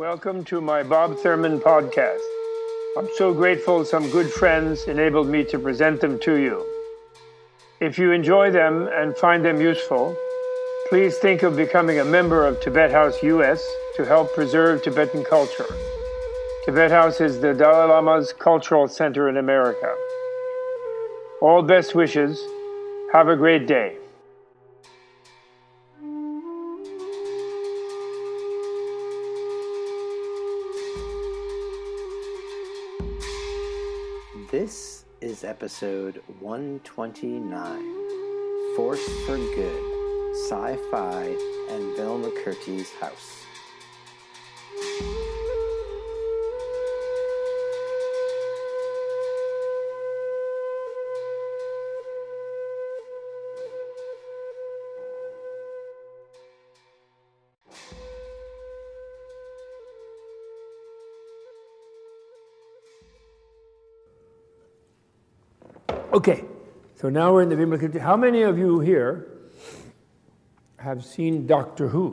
Welcome to my Bob Thurman podcast. I'm so grateful some good friends enabled me to present them to you. If you enjoy them and find them useful, please think of becoming a member of Tibet House US to help preserve Tibetan culture. Tibet House is the Dalai Lama's cultural center in America. All best wishes. Have a great day. This is episode 129, Force for Good, Sci-Fi and Vimalakirti's House. Okay, so now we're in the Vimalakirti. How many of you here have seen Doctor Who?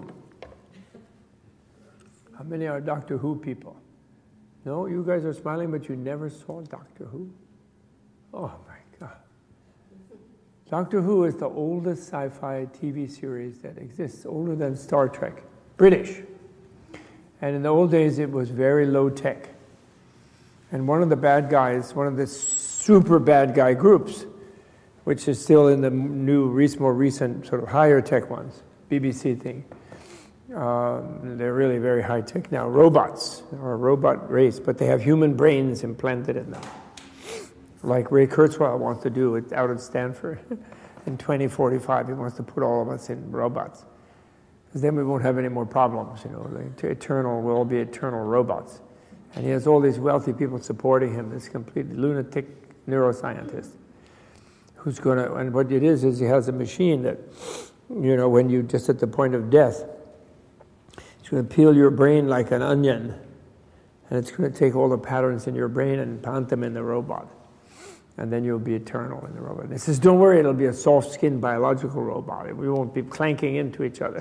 How many are Doctor Who people? No, you guys are smiling, but you never saw Doctor Who? Oh my God. Doctor Who is the oldest sci-fi TV series that exists, older than Star Trek. British. And in the old days, it was very low tech. And one of the bad guys, one of the super bad guy groups, which is still in the more recent sort of higher tech ones, BBC thing. They're really very high tech now. Robots, or a robot race, but they have human brains implanted in them. Like Ray Kurzweil wants to do out at Stanford. In 2045, he wants to put all of us in robots. Because then we won't have any more problems, we'll all be eternal robots. And he has all these wealthy people supporting him, this completely lunatic neuroscientist who's going to, and what it is he has a machine that, when you just at the point of death, it's going to peel your brain like an onion, and it's going to take all the patterns in your brain and plant them in the robot, and then you'll be eternal in the robot. He says, don't worry, it'll be a soft-skinned biological robot. We won't be clanking into each other.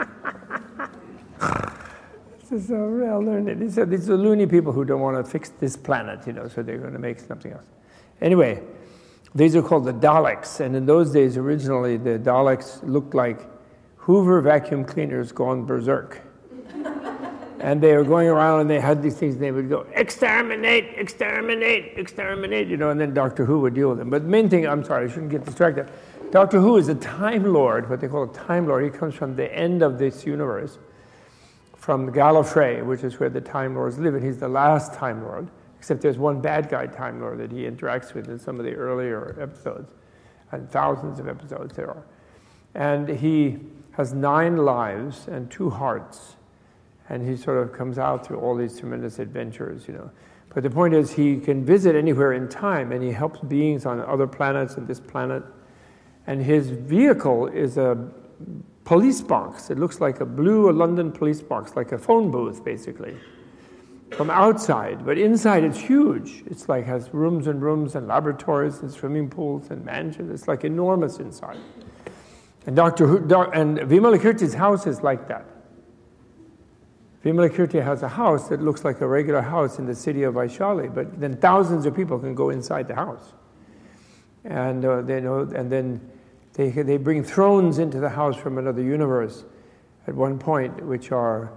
This is so well learned. He said, these are loony people who don't want to fix this planet, so they're going to make something else. Anyway, these are called the Daleks, and in those days, originally, the Daleks looked like Hoover vacuum cleaners gone berserk. And they were going around, and they had these things, and they would go, exterminate, exterminate, exterminate, and then Doctor Who would deal with them. But the main thing, I'm sorry, I shouldn't get distracted. Doctor Who is a Time Lord, what they call a Time Lord. He comes from the end of this universe, from Gallifrey, which is where the Time Lords live, and he's the last Time Lord. Except there's one bad guy Time Lord that he interacts with in some of the earlier episodes, and thousands of episodes there are. And he has 9 lives and 2 hearts, and he sort of comes out through all these tremendous adventures, But the point is he can visit anywhere in time, and he helps beings on other planets and this planet. And his vehicle is a police box. It looks like a London police box, like a phone booth, basically. From outside, but inside it's huge. It's like has rooms and rooms and laboratories and swimming pools and mansions. It's like enormous inside. And and Vimalakirti's house is like that. Vimalakirti has a house that looks like a regular house in the city of Vaishali, but then thousands of people can go inside the house. And then they bring thrones into the house from another universe at one point, which are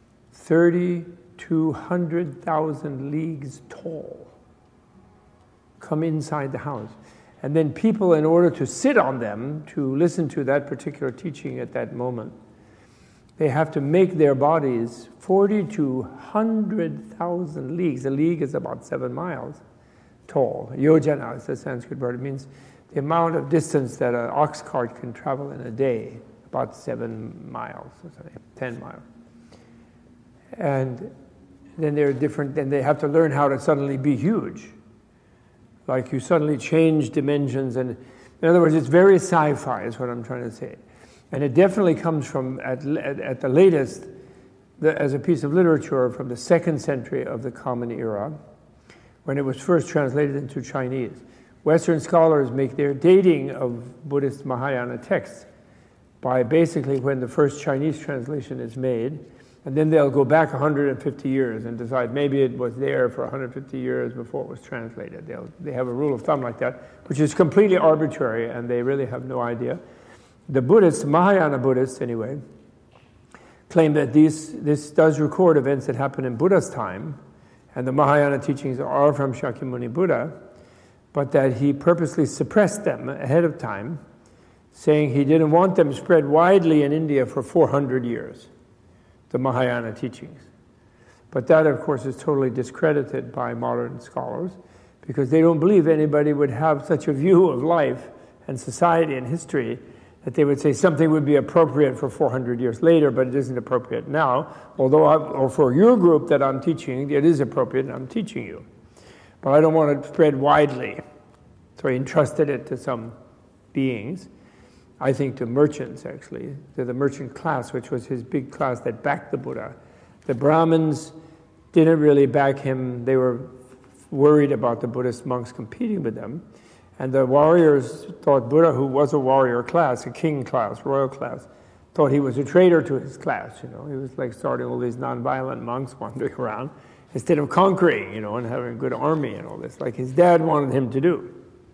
200,000 leagues tall, come inside the house. And then people, in order to sit on them, to listen to that particular teaching at that moment, they have to make their bodies 40,000 to 100,000 leagues. A league is about 7 miles tall. Yojana is the Sanskrit word. It means the amount of distance that an ox cart can travel in a day, about 7 miles, or something, 10 miles. And then they're different, then they have to learn how to suddenly be huge. Like you suddenly change dimensions, and in other words, it's very sci-fi is what I'm trying to say. And it definitely comes from, at the latest, as a piece of literature from the 2nd century of the Common Era, when it was first translated into Chinese. Western scholars make their dating of Buddhist Mahayana texts by basically when the first Chinese translation is made, And then they'll go back 150 years and decide maybe it was there for 150 years before it was translated. They have a rule of thumb like that, which is completely arbitrary, and they really have no idea. The Buddhists, Mahayana Buddhists anyway, claim that this does record events that happened in Buddha's time, and the Mahayana teachings are from Shakyamuni Buddha, but that he purposely suppressed them ahead of time, saying he didn't want them spread widely in India for 400 years, the Mahayana teachings. But that, of course, is totally discredited by modern scholars, because they don't believe anybody would have such a view of life and society and history that they would say something would be appropriate for 400 years later, but it isn't appropriate now, or for your group that I'm teaching, it is appropriate and I'm teaching you. But I don't want it spread widely. So he entrusted it to some beings, I think to merchants actually, to the merchant class, which was his big class that backed the Buddha. The Brahmins didn't really back him. They were worried about the Buddhist monks competing with them. And the warriors thought Buddha, who was a warrior class, a king class, royal class, thought he was a traitor to his class. He was like starting all these nonviolent monks wandering around instead of conquering, and having a good army and all this, like his dad wanted him to do.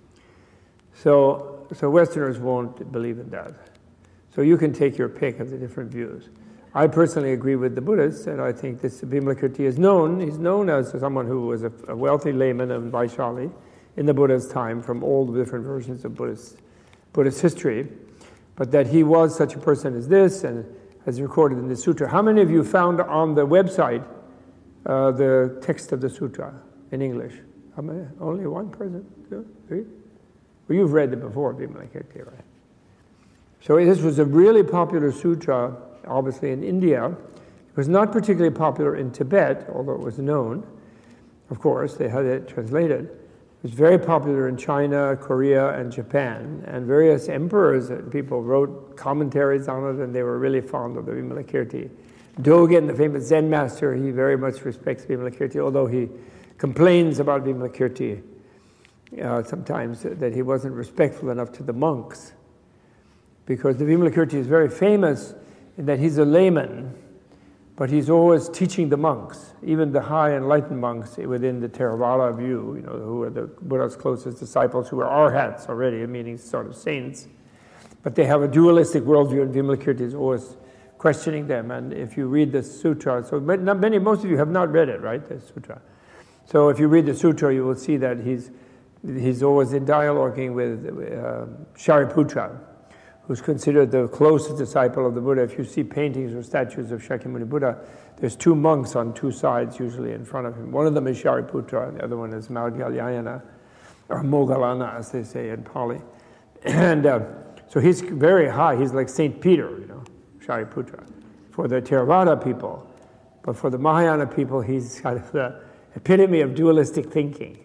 So Westerners won't believe in that. So you can take your pick of the different views. I personally agree with the Buddhists, and I think this Vimalakirti is known. He's known as someone who was a wealthy layman of Vaishali in the Buddha's time from all the different versions of Buddhist history, but that he was such a person as this, and as recorded in the sutra. How many of you found on the website the text of the sutra in English? How many? Only one person? Two? Three? Well, you've read it before, Vimalakirti, right? So this was a really popular sutra, obviously in India. It was not particularly popular in Tibet, although it was known. Of course, they had it translated. It was very popular in China, Korea, and Japan, and various emperors and people wrote commentaries on it, and they were really fond of the Vimalakirti. Dogen, the famous Zen master, he very much respects Vimalakirti, although he complains about Vimalakirti sometimes that he wasn't respectful enough to the monks, because the Vimalakirti is very famous in that he's a layman, but he's always teaching the monks, even the high enlightened monks within the Theravada view, who are the Buddha's closest disciples, who are arhats already, meaning sort of saints. But they have a dualistic worldview, and Vimalakirti is always questioning them. And if you read the sutra, so most of you have not read it, right, the sutra. So if you read the sutra, you will see that he's always in dialoguing with Shariputra, who's considered the closest disciple of the Buddha. If you see paintings or statues of Shakyamuni Buddha, there's two monks on two sides usually in front of him. One of them is Shariputra, and the other one is Maudgalyayana, or Moggallana, as they say in Pali. And so he's very high. He's like St. Peter, Shariputra, for the Theravada people. But for the Mahayana people, he's kind of the epitome of dualistic thinking.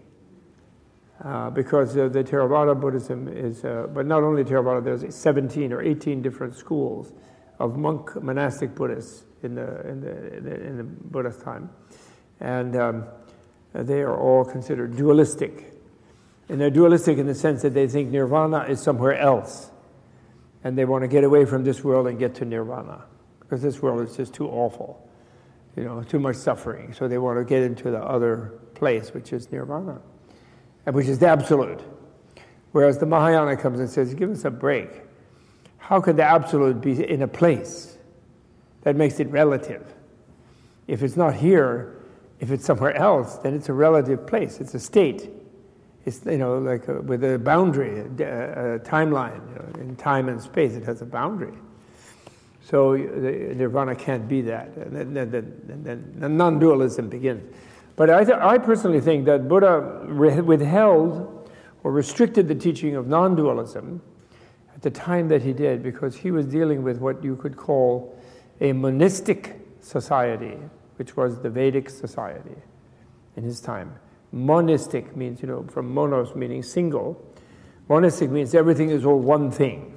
Because the Theravada Buddhism is, but not only Theravada, there's 17 or 18 different schools of monastic Buddhists in the Buddha's time, and they are all considered dualistic. And they're dualistic in the sense that they think nirvana is somewhere else, and they want to get away from this world and get to nirvana, because this world is just too awful, too much suffering. So they want to get into the other place, which is nirvana, which is the absolute. Whereas the Mahayana comes and says, give us a break. How could the absolute be in a place? That makes it relative. If it's not here, if it's somewhere else, then it's a relative place. It's a state. It's, like with a boundary, a timeline. In time and space, it has a boundary. So nirvana can't be that. And then non-dualism begins. But I personally think that Buddha withheld or restricted the teaching of non-dualism at the time that he did, because he was dealing with what you could call a monistic society, which was the Vedic society in his time. Monistic means, from monos meaning single. Monistic means everything is all one thing,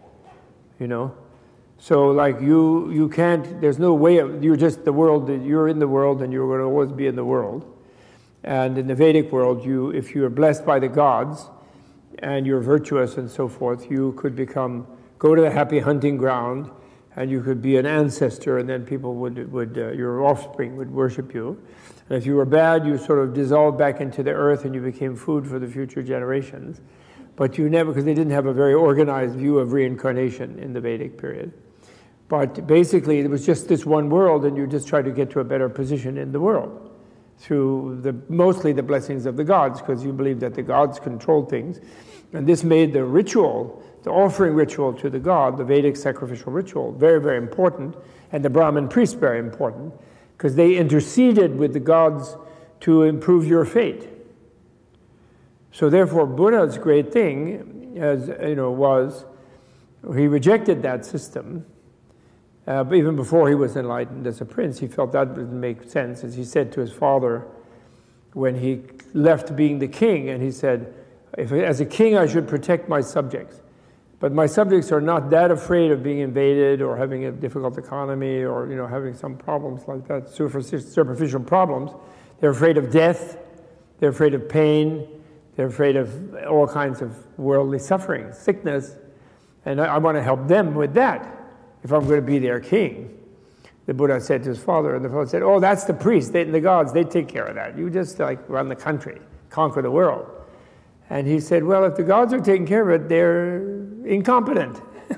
So like you can't, there's no way of, you're just the world, you're in the world and you're going to always be in the world. And in the Vedic world, if you are blessed by the gods and you're virtuous and so forth, you could go to the happy hunting ground and you could be an ancestor, and then people would your offspring would worship you. And if you were bad, you sort of dissolved back into the earth, and you became food for the future generations. But you never, because they didn't have a very organized view of reincarnation in the Vedic period. But basically, it was just this one world, and you just tried to get to a better position in the world through mostly the blessings of the gods, because you believed that the gods controlled things. And this made the ritual, the offering ritual to the god, the Vedic sacrificial ritual, very, very important, and the Brahmin priests very important, because they interceded with the gods to improve your fate. So therefore, Buddha's great thing, was he rejected that system. But even before he was enlightened as a prince, he felt that didn't make sense. As he said to his father when he left being the king, and he said, as a king I should protect my subjects. But my subjects are not that afraid of being invaded or having a difficult economy or having some problems like that, superficial problems. They're afraid of death, they're afraid of pain, they're afraid of all kinds of worldly suffering, sickness, and I want to help them with that. If I'm going to be their king, the Buddha said to his father, and the father said, "Oh, that's the priest, the gods, they take care of that. You just run the country, conquer the world." And he said, "Well, if the gods are taking care of it, they're incompetent."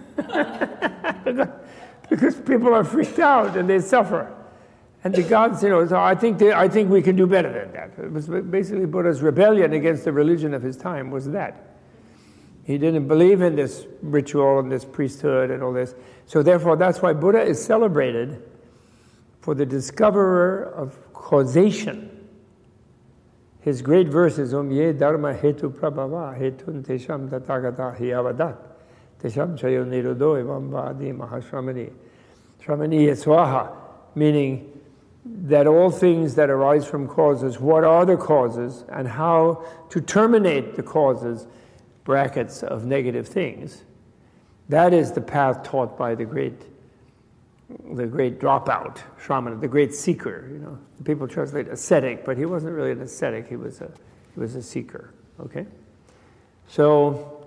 Because people are freaked out and they suffer. And the gods, so I think we can do better than that. It was basically Buddha's rebellion against the religion of his time was that. He didn't believe in this ritual and this priesthood and all this. So therefore, that's why Buddha is celebrated for the discoverer of causation. His great verse is Om ye dharma hetu prabhava hetun tesham tathagata hiyavadat tesham chayo nirodo evam vadi mahashramani shramani swaha, meaning that all things that arise from causes, what are the causes and how to terminate the causes, brackets, of negative things. That is the path taught by the great dropout, Shramana, the great seeker. People translate ascetic, but he wasn't really an ascetic. He was a seeker. Okay, so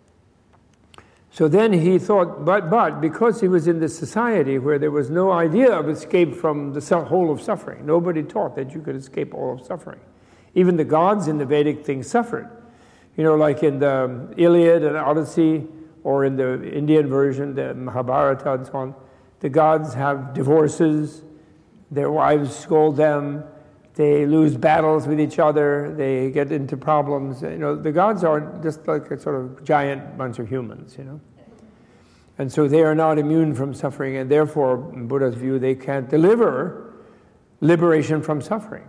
then he thought, but because he was in this society where there was no idea of escape from the whole of suffering, nobody taught that you could escape all of suffering. Even the gods in the Vedic thing suffered. Like in the Iliad and Odyssey, or in the Indian version, the Mahabharata and so on, the gods have divorces, their wives scold them, they lose battles with each other, they get into problems. The gods are just like a sort of giant bunch of humans, And so they are not immune from suffering, and therefore, in Buddha's view, they can't deliver liberation from suffering.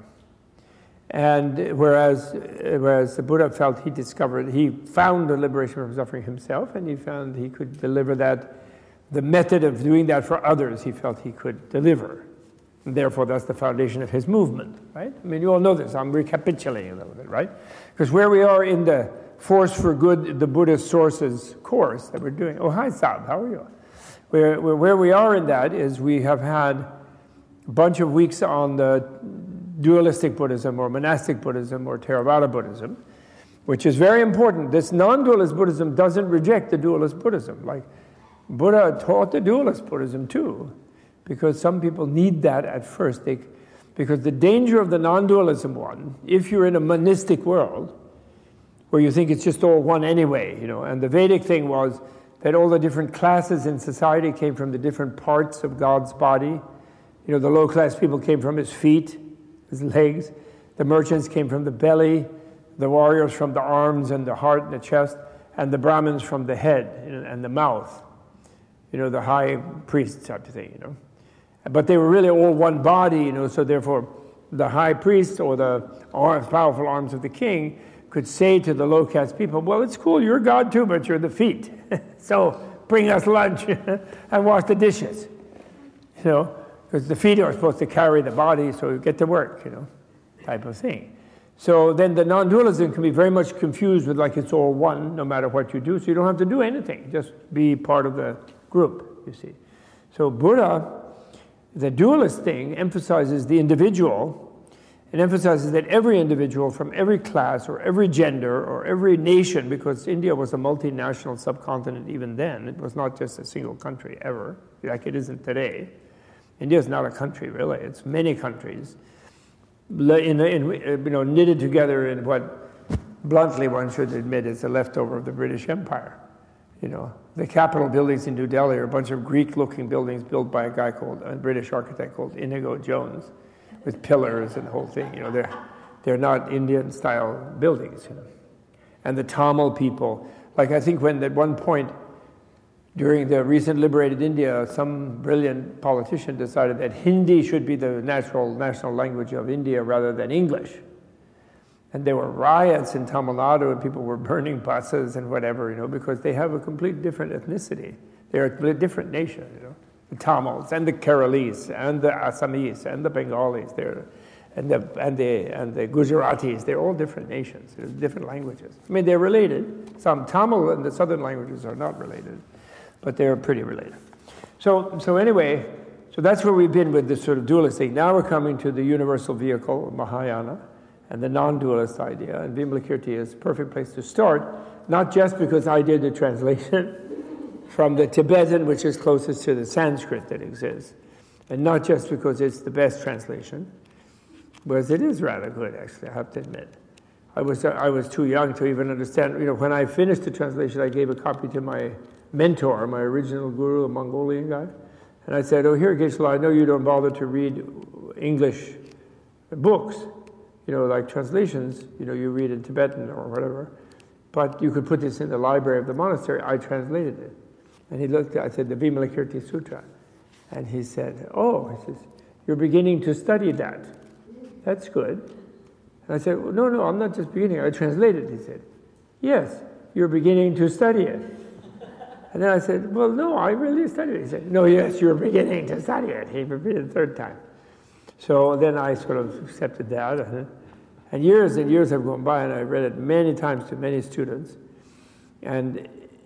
And whereas the Buddha felt he found the liberation from suffering himself, and he found he could deliver that, the method of doing that for others, he felt he could deliver. And therefore, that's the foundation of his movement, right? I mean, you all know this. I'm recapitulating a little bit, right? Because where we are in the Force for Good, the Buddhist Sources course that we're doing. Oh, hi, Saab. How are you? Where we are in that is we have had a bunch of weeks on the dualistic Buddhism or monastic Buddhism or Theravada Buddhism, which is very important. This non-dualist Buddhism doesn't reject the dualist Buddhism. Like Buddha taught the dualist Buddhism too, because some people need that at first. Because the danger of the non-dualism one, if you're in a monistic world, where you think it's just all one anyway, and the Vedic thing was that all the different classes in society came from the different parts of God's body. The low-class people came from his feet, his legs. The merchants came from the belly, the warriors from the arms and the heart and the chest, and the Brahmins from the head and the mouth. The high priest type of thing, But they were really all one body, so therefore the high priest or the powerful arms of the king could say to the low-caste people, well, it's cool, you're God too, but you're the feet. So bring us lunch and wash the dishes, because the feet are supposed to carry the body, so you get to work, type of thing. So then the non-dualism can be very much confused with like it's all one, no matter what you do, so you don't have to do anything, just be part of the group, you see. So Buddha, the dualist thing, emphasizes the individual, It emphasizes that every individual from every class or every gender or every nation, because India was a multinational subcontinent even then, it was not just a single country ever, like it isn't today. India is not a country, really. It's many countries, knitted together in what, bluntly one should admit, is a leftover of the British Empire. The Capitol buildings in New Delhi are a bunch of Greek-looking buildings built by a British architect called Inigo Jones, with pillars and the whole thing. They're not Indian-style buildings. And the Tamil people, like I think when at one point during the recent liberated India, some brilliant politician decided that Hindi should be the national language of India rather than English. And there were riots in Tamil Nadu, and people were burning buses and whatever, because they have a completely different ethnicity. They're a different nation, The Tamils and the Keralis and the Assamese and the Bengalis, and the Gujaratis, they're all different nations, they're different languages. I mean, they're related. Some Tamil and the southern languages are not related, but they're pretty related. So anyway, that's where we've been with this sort of dualist thing. Now we're coming to the universal vehicle, Mahayana, and the non-dualist idea, and Vimalakirti is a perfect place to start, not just because I did the translation from the Tibetan, which is closest to the Sanskrit that exists, and not just because it's the best translation, whereas it is rather good, actually, I have to admit. I was too young to even understand. When I finished the translation, I gave a copy to my mentor, my original guru, a Mongolian guy, and I said, here, Geshe-la, I know you don't bother to read English books, like translations, you read in Tibetan or whatever, but you could put this in the library of the monastery. I translated it. And he looked, I said, the Vimalakirti Sutra. And he said, he says, you're beginning to study that. That's good. And I said, well, no, I'm not just beginning. I translated it. He said, yes, you're beginning to study it. And then I said, well, no, I really studied it. He said, no, yes, you're beginning to study it. He repeated the third time. So then I sort of accepted that. And years have gone by, and I read it many times to many students. And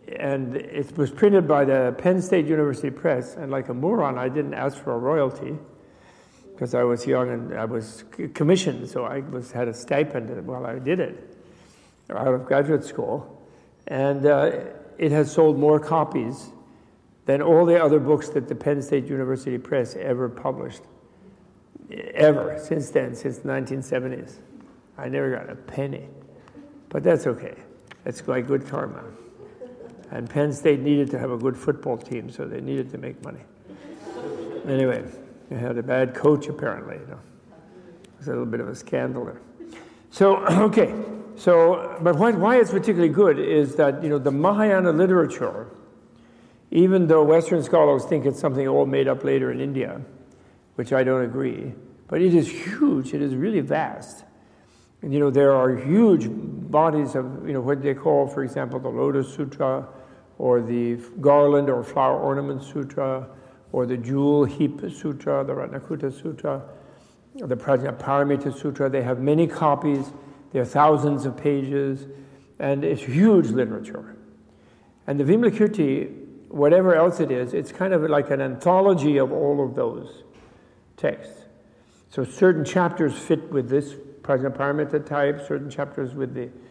it was printed by the Penn State University Press, and like a moron, I didn't ask for a royalty because I was young and I was commissioned, so I had a stipend while I did it out of graduate school. And it has sold more copies than all the other books that the Penn State University Press ever published, ever, since then, since the 1970s. I never got a penny, but that's okay. That's my good karma. And Penn State needed to have a good football team, so they needed to make money. Anyway, they had a bad coach, apparently. There's a little bit of a scandal there. So, okay. But why it's particularly good is that, the Mahayana literature, even though Western scholars think it's something all made up later in India, which I don't agree, but it is huge. It is really vast. And, there are huge bodies of, what they call, for example, the Lotus Sutra, or the Garland or Flower Ornament Sutra, or the Jewel Heap Sutra, the Ratnakuta Sutra, the Prajnaparamita Sutra. They have many copies. There are thousands of pages, and it's huge literature. And the Vimalakirti, whatever else it is, it's kind of like an anthology of all of those texts. So certain chapters fit with this Prajnaparamita type, certain chapters with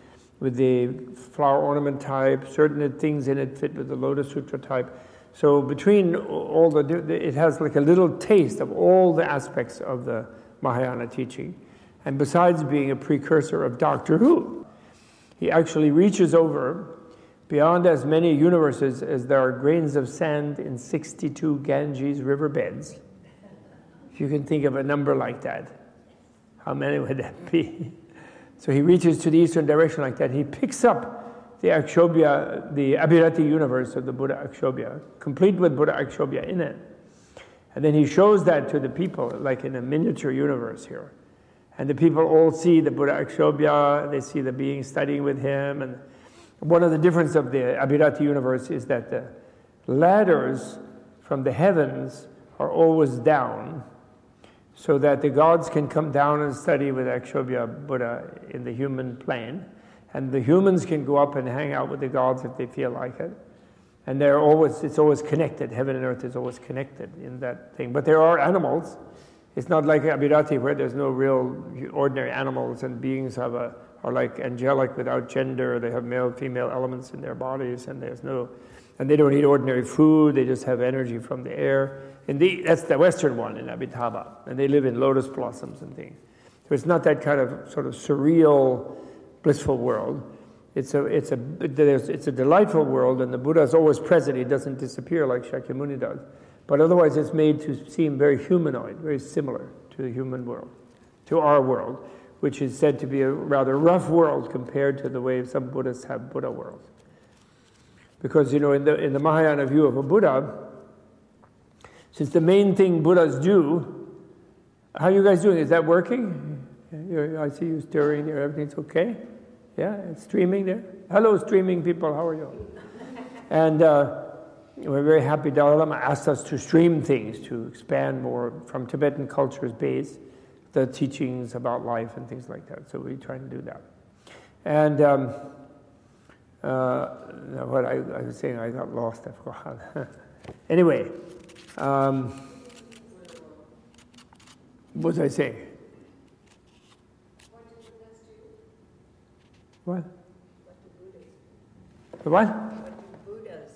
the flower ornament type, certain things in it fit with the Lotus Sutra type. So between all it has like a little taste of all the aspects of the Mahayana teaching. And besides being a precursor of Doctor Who, he actually reaches over beyond as many universes as there are grains of sand in 62 Ganges riverbeds. If you can think of a number like that, how many would that be? So he reaches to the eastern direction like that. He picks up the Akshobhya, the Abhirati universe of the Buddha Akshobhya, complete with Buddha Akshobhya in it. And then he shows that to the people, like in a miniature universe here. And the people all see the Buddha Akshobhya, they see the being studying with him. And one of the differences of the Abhirati universe is that the ladders from the heavens are always down, so that the gods can come down and study with Akshobhya Buddha in the human plane, and the humans can go up and hang out with the gods if they feel like it. And it's always connected. Heaven and earth is always connected in that thing. But there are animals It's not like Abhirati where there's no real ordinary animals and beings are like angelic without gender. They have male, female elements in their bodies, and and they don't eat ordinary food. They just have energy from the air. And that's the Western one in Amitabha, and they live in lotus blossoms and things. So it's not that kind of sort of surreal, blissful world. It's a delightful world, and the Buddha is always present. He doesn't disappear like Shakyamuni does. But otherwise, it's made to seem very humanoid, very similar to the human world, to our world, which is said to be a rather rough world compared to the way some Buddhists have Buddha worlds. Because, in the Mahayana view of a Buddha, since the main thing Buddhas do, how are you guys doing? Is that working? I see you stirring there. Everything's okay? Yeah, it's streaming there. Hello, streaming people. How are you? And we're very happy Dalai Lama asked us to stream things, to expand more from Tibetan culture's base, the teachings about life and things like that. So we try to do that. And what I was saying, I got lost. I forgot. Anyway, what was I saying? What? The what? What do Buddhas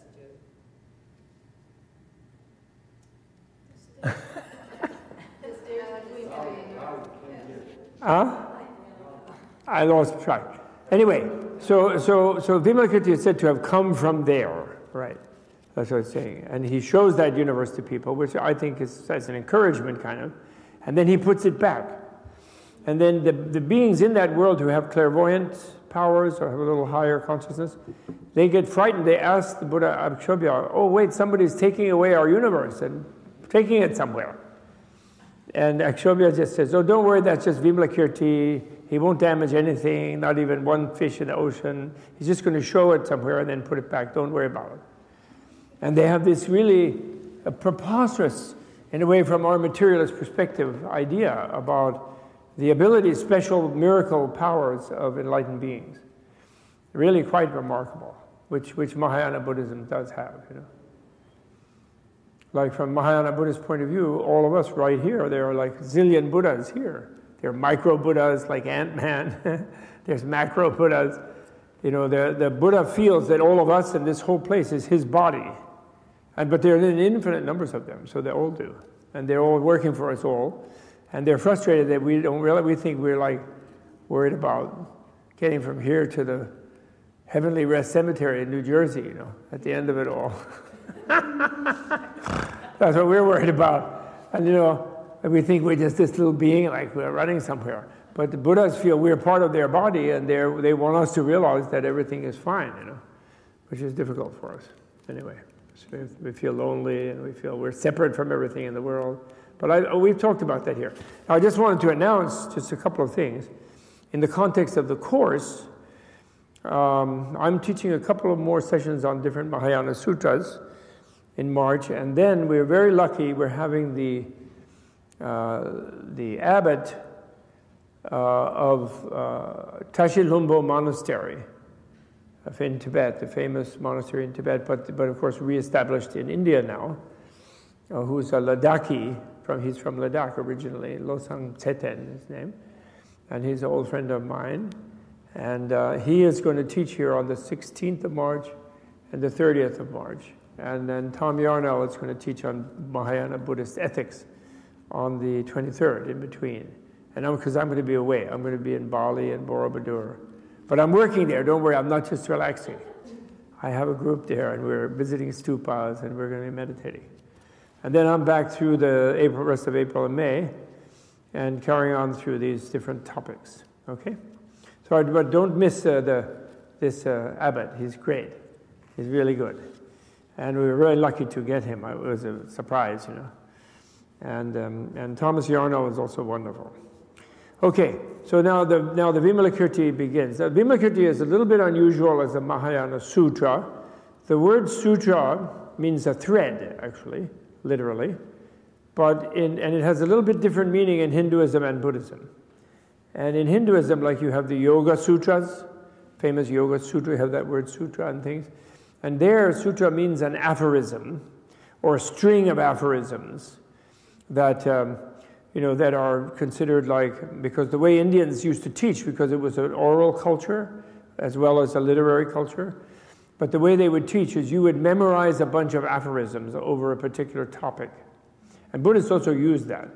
do? I lost track. Anyway, so Vimalakirti is said to have come from there, right? That's what it's saying. And he shows that universe to people, which I think is as an encouragement, kind of. And then he puts it back. And then the beings in that world who have clairvoyant powers or have a little higher consciousness, they get frightened. They ask the Buddha Akshobhya, oh, wait, somebody's taking away our universe and taking it somewhere. And Akshobhya just says, oh, don't worry, that's just Vimalakirti. He won't damage anything, not even one fish in the ocean. He's just going to show it somewhere and then put it back. Don't worry about it. And they have this really preposterous, in a way from our materialist perspective, idea about the ability, special miracle powers of enlightened beings. Really quite remarkable, which Mahayana Buddhism does have, Like from Mahayana Buddhist point of view, all of us right here, there are like a zillion Buddhas here. There are micro Buddhas like Ant-Man. There's macro Buddhas. The Buddha feels that all of us in this whole place is his body. But there are infinite numbers of them, so they all do. And they're all working for us all. And they're frustrated that we don't realize, we think we're like worried about getting from here to the Heavenly Rest Cemetery in New Jersey, at the end of it all. That's what we're worried about. And, we think we're just this little being, like we're running somewhere. But the Buddhas feel we're part of their body, and they want us to realize that everything is fine, which is difficult for us. Anyway, so we feel lonely, and we feel we're separate from everything in the world. But we've talked about that here. Now, I just wanted to announce just a couple of things. In the context of the course, I'm teaching a couple of more sessions on different Mahayana sutras in March, and then we're very lucky. We're having the abbot of Tashi Lumbo Monastery in Tibet, the famous monastery in Tibet, but of course reestablished in India now, who's a Ladakhi. He's from Ladakh originally. Losang Tseten is his name, and he's an old friend of mine. And he is going to teach here on the 16th of March and the 30th of March. And then Tom Yarnell is going to teach on Mahayana Buddhist ethics on the 23rd, in between. And because I'm going to be away. I'm going to be in Bali and Borobudur. But I'm working there. Don't worry, I'm not just relaxing. I have a group there, and we're visiting stupas, and we're going to be meditating. And then I'm back through the rest of April and May, and carrying on through these different topics. Okay? But don't miss this abbot. He's great. He's really good. And we were really lucky to get him. It was a surprise, And Thomas Yarnell is also wonderful. Okay, so now the Vimalakirti begins. Now, Vimalakirti is a little bit unusual as a Mahayana sutra. The word sutra means a thread, actually, literally. And it has a little bit different meaning in Hinduism and Buddhism. And in Hinduism, like you have the Yoga Sutras, famous Yoga Sutra, you have that word sutra and things. And there, sutra means an aphorism, or a string of aphorisms that that are considered like, because the way Indians used to teach, because it was an oral culture as well as a literary culture, but the way they would teach is you would memorize a bunch of aphorisms over a particular topic. And Buddhists also use that,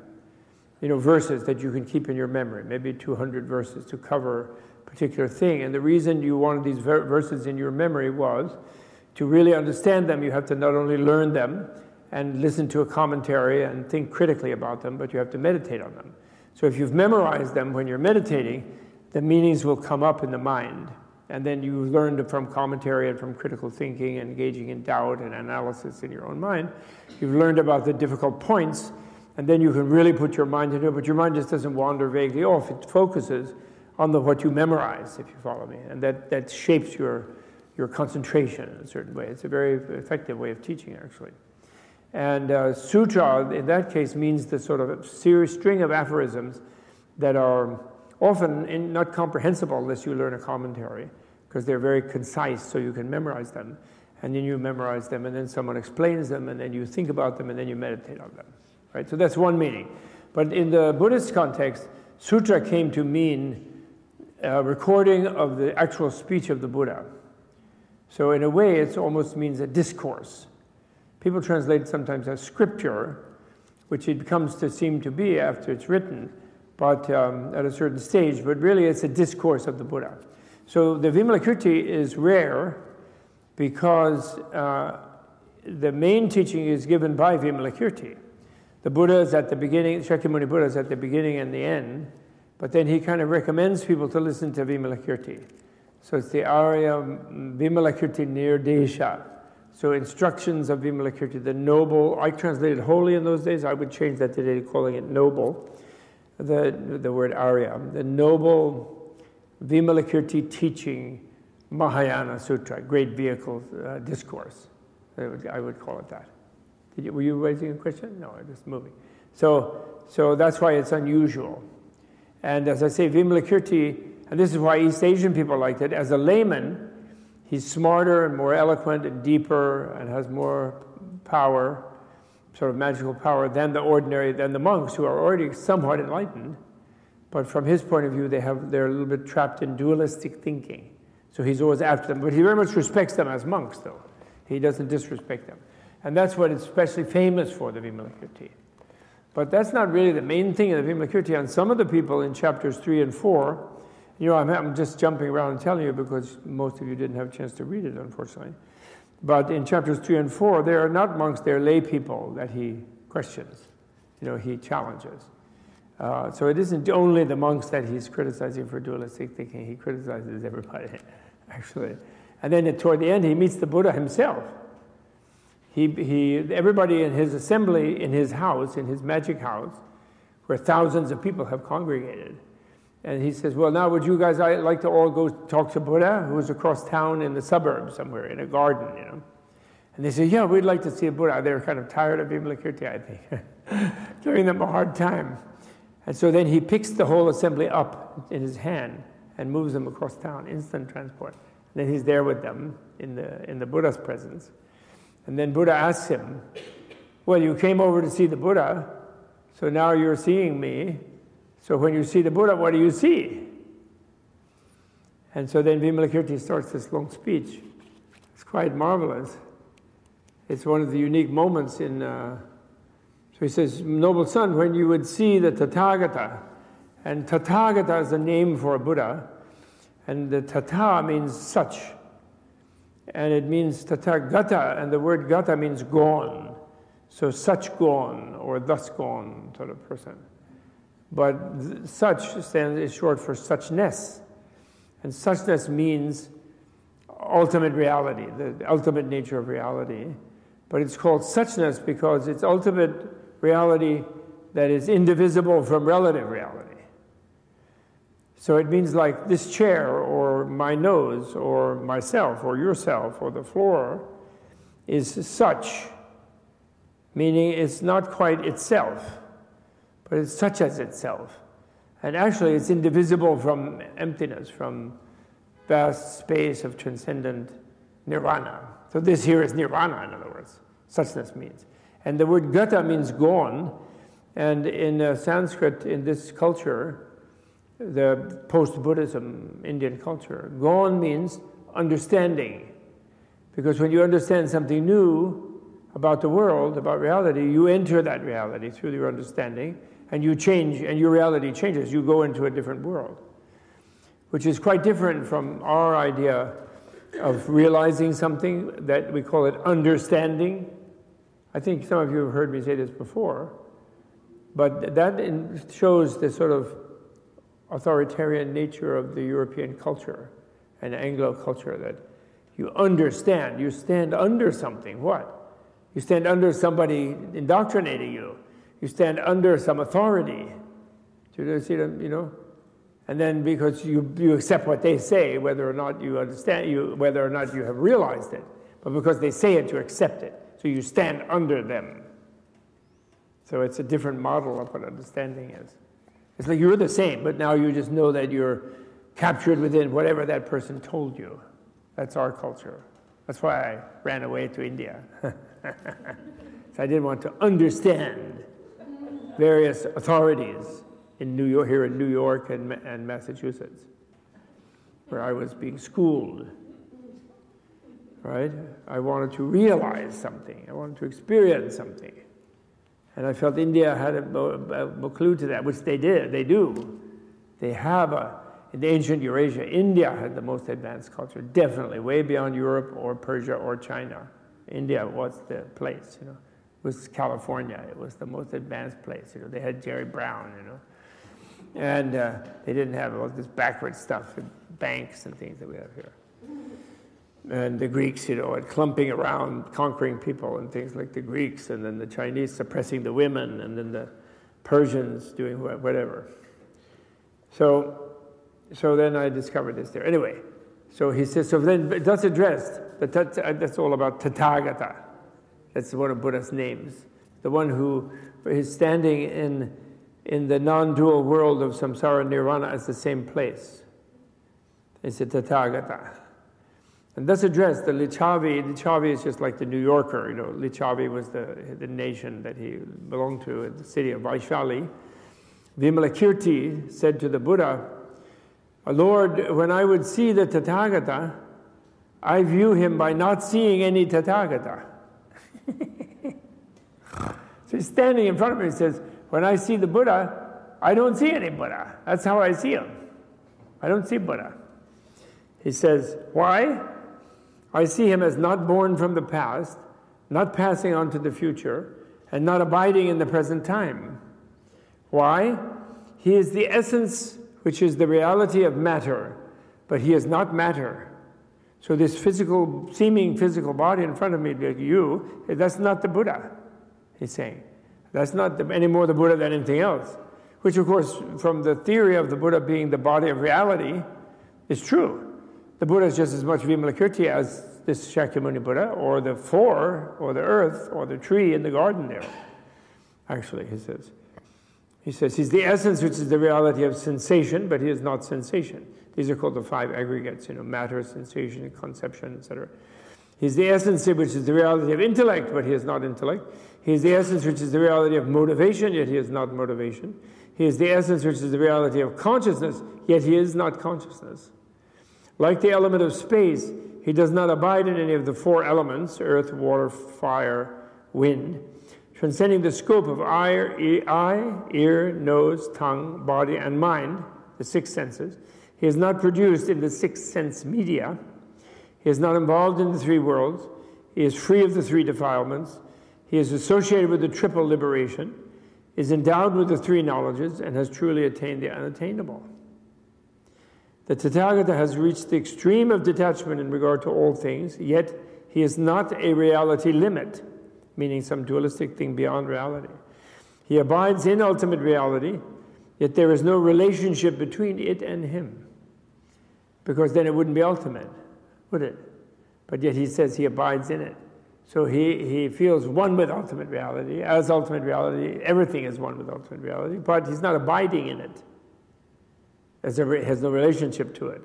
verses that you can keep in your memory, maybe 200 verses to cover a particular thing. And the reason you wanted these verses in your memory was to really understand them, you have to not only learn them and listen to a commentary and think critically about them, but you have to meditate on them. So if you've memorized them when you're meditating, the meanings will come up in the mind. And then you learned from commentary and from critical thinking and engaging in doubt and analysis in your own mind. You've learned about the difficult points, and then you can really put your mind into it, but your mind just doesn't wander vaguely off. It focuses on what you memorize, if you follow me, and that shapes your concentration in a certain way. It's a very effective way of teaching, actually. And sutra, in that case, means the sort of string of aphorisms that are often not comprehensible unless you learn a commentary, because they're very concise, so you can memorize them. And then you memorize them, and then someone explains them, and then you think about them, and then you meditate on them. Right? So that's one meaning. But in the Buddhist context, sutra came to mean a recording of the actual speech of the Buddha. So in a way, it almost means a discourse. People translate it sometimes as scripture, which it becomes to seem to be after it's written, but at a certain stage, but really it's a discourse of the Buddha. So the Vimalakirti is rare because the main teaching is given by Vimalakirti. The Buddha is at the beginning, Shakyamuni Buddha is at the beginning and the end, but then he kind of recommends people to listen to Vimalakirti. So it's the Arya Vimalakirti Nirdesha. So instructions of Vimalakirti, the noble, I translated holy in those days, I would change that today to calling it noble, the word Arya, the noble Vimalakirti teaching Mahayana Sutra, great vehicle discourse, I would call it that. Were you raising a question? No, I'm just moving. So that's why it's unusual. And as I say, Vimalakirti, and this is why East Asian people liked it, as a layman, he's smarter and more eloquent and deeper and has more power, sort of magical power, than the monks who are already somewhat enlightened. But from his point of view, they're a little bit trapped in dualistic thinking. So he's always after them. But he very much respects them as monks, though. He doesn't disrespect them. And that's what it's especially famous for, the Vimalakirti. But that's not really the main thing of the Vimalakirti. And some of the people in chapters 3 and 4, I'm just jumping around and telling you because most of you didn't have a chance to read it, unfortunately. But in chapters 3 and 4, they are not monks, they're lay people that he questions, he challenges. So it isn't only the monks that he's criticizing for dualistic thinking, he criticizes everybody, actually. And then toward the end, he meets the Buddha himself. Everybody in his assembly, in his house, in his magic house, where thousands of people have congregated. And he says, well, now would you guys like to all go talk to Buddha, who's across town in the suburbs somewhere, in a garden, And they say, yeah, we'd like to see a Buddha. They're kind of tired of Vimalakirti, I think, giving them a hard time. And so then he picks the whole assembly up in his hand and moves them across town, instant transport. And then he's there with them in the Buddha's presence. And then Buddha asks him, well, you came over to see the Buddha, so now you're seeing me. So when you see the Buddha, what do you see? And so then Vimalakirti starts this long speech. It's quite marvelous. It's one of the unique moments in... So he says, noble son, when you would see the Tathagata, and Tathagata is a name for a Buddha, and the Tata means such. And it means Tathagata, and the word gata means gone. So such gone, or thus gone sort of person. But such is short for suchness. And suchness means ultimate reality, the ultimate nature of reality. But it's called suchness because it's ultimate reality that is indivisible from relative reality. So it means like this chair, or my nose, or myself, or yourself, or the floor is such, meaning it's not quite itself, but it's such as itself. And actually it's indivisible from emptiness, from vast space of transcendent nirvana. So this here is nirvana, in other words, suchness means. And the word gata means gone, And in Sanskrit, in this culture, the post-Buddhism Indian culture, Gaon means understanding. Because when you understand something new about the world, about reality, you enter that reality through your understanding, and you change, and your reality changes. You go into a different world, which is quite different from our idea of realizing something, that we call it understanding. I think some of you have heard me say this before, but that shows the sort of authoritarian nature of the European culture and Anglo culture, that you understand, you stand under something. What? You stand under somebody indoctrinating you. You stand under some authority. Do you see them, And then because you accept what they say, whether or not you understand, whether or not you have realized it, but because they say it, you accept it. So you stand under them. So it's a different model of what understanding is. It's like you're the same, but now you just know that you're captured within whatever that person told you. That's our culture. That's why I ran away to India. So I didn't want to understand various authorities in New York, here in New York and Massachusetts, where I was being schooled. Right? I wanted to realize something. I wanted to experience something. And I felt India had a clue to that, which they did. They do. They have in the ancient Eurasia, India had the most advanced culture, definitely, way beyond Europe or Persia or China. India was the place, It was California. It was the most advanced place. They had Jerry Brown, And they didn't have all this backward stuff, and banks and things that we have here. And the Greeks, and clumping around, conquering people and things like the Greeks, and then the Chinese suppressing the women, and then the Persians doing whatever. So then I discovered this there. Anyway, so he says, so then that's addressed. That's all about Tathagata. That's one of Buddha's names. The one who is standing in the non-dual world of samsara nirvana as the same place. It's a Tathagata. And that's addressed. The Lichavi is just like the New Yorker. Lichavi was the nation that he belonged to in the city of Vaishali. Vimalakirti said to the Buddha, Lord, when I would see the Tathagata, I view him by not seeing any Tathagata. So he's standing in front of me and says, when I see the Buddha, I don't see any Buddha. That's how I see him. I don't see Buddha. He says, why? I see him as not born from the past, not passing on to the future, and not abiding in the present time. Why? He is the essence, which is the reality of matter, but he is not matter. So this seeming physical body in front of me, like you, that's not the Buddha, he's saying. That's not any more the Buddha than anything else, which of course, from the theory of the Buddha being the body of reality, is true. The Buddha is just as much Vimalakirti as this Shakyamuni Buddha, or the or the earth, or the tree in the garden there. Actually, he says. He says he's the essence, which is the reality of sensation, but he is not sensation. These are called the five aggregates, matter, sensation, conception, etc. He's the essence, which is the reality of intellect, but he is not intellect. He is the essence, which is the reality of motivation, yet he is not motivation. He is the essence, which is the reality of consciousness, yet he is not consciousness. Like the element of space, he does not abide in any of the four elements, earth, water, fire, wind, transcending the scope of eye, ear, nose, tongue, body, and mind, the six senses. He is not produced in the six sense media. He is not involved in the three worlds. He is free of the three defilements. He is associated with the triple liberation, is endowed with the three knowledges, and has truly attained the unattainable. The Tathagata has reached the extreme of detachment in regard to all things, yet he is not a reality limit, meaning some dualistic thing beyond reality. He abides in ultimate reality, yet there is no relationship between it and him, because then it wouldn't be ultimate, would it? But yet he says he abides in it. So he feels one with ultimate reality. As ultimate reality, everything is one with ultimate reality, but he's not abiding in it. Has no relationship to it.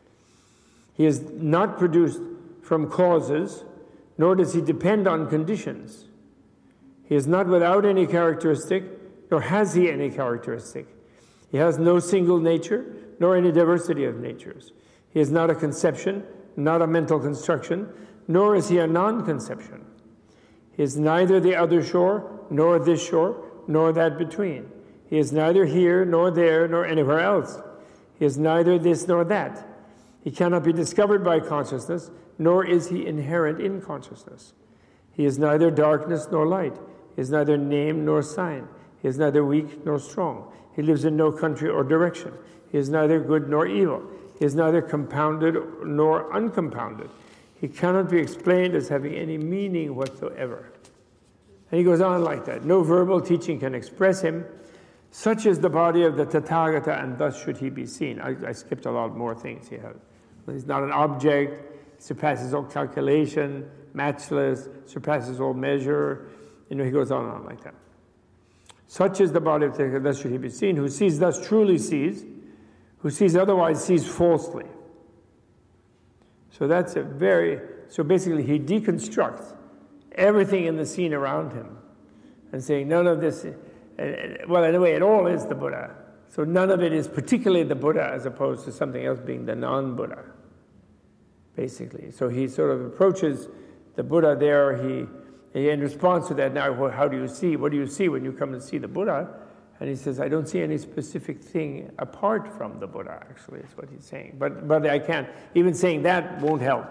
He is not produced from causes, nor does he depend on conditions. He is not without any characteristic, nor has he any characteristic. He has no single nature, nor any diversity of natures. He is not a conception, not a mental construction, nor is he a non-conception. He is neither the other shore, nor this shore, nor that between. He is neither here, nor there, nor anywhere else. He is neither this nor that. He cannot be discovered by consciousness, nor is he inherent in consciousness. He is neither darkness nor light. He is neither name nor sign. He is neither weak nor strong. He lives in no country or direction. He is neither good nor evil. He is neither compounded nor uncompounded. He cannot be explained as having any meaning whatsoever. And he goes on like that. No verbal teaching can express him. Such is the body of the Tathagata, and thus should he be seen. I skipped a lot more things he has. He's not an object, surpasses all calculation, matchless, surpasses all measure. He goes on and on like that. Such is the body of the Tathagata, thus should he be seen. Who sees thus truly sees. Who sees otherwise sees falsely. So that's so basically he deconstructs everything in the scene around him and saying none of this, well, in a way, it all is the Buddha. So none of it is particularly the Buddha as opposed to something else being the non-Buddha, basically. So he sort of approaches the Buddha there. In response to that, now, well, how do you see? What do you see when you come and see the Buddha? And he says, I don't see any specific thing apart from the Buddha, actually, is what he's saying. But I can't. Even saying that won't help.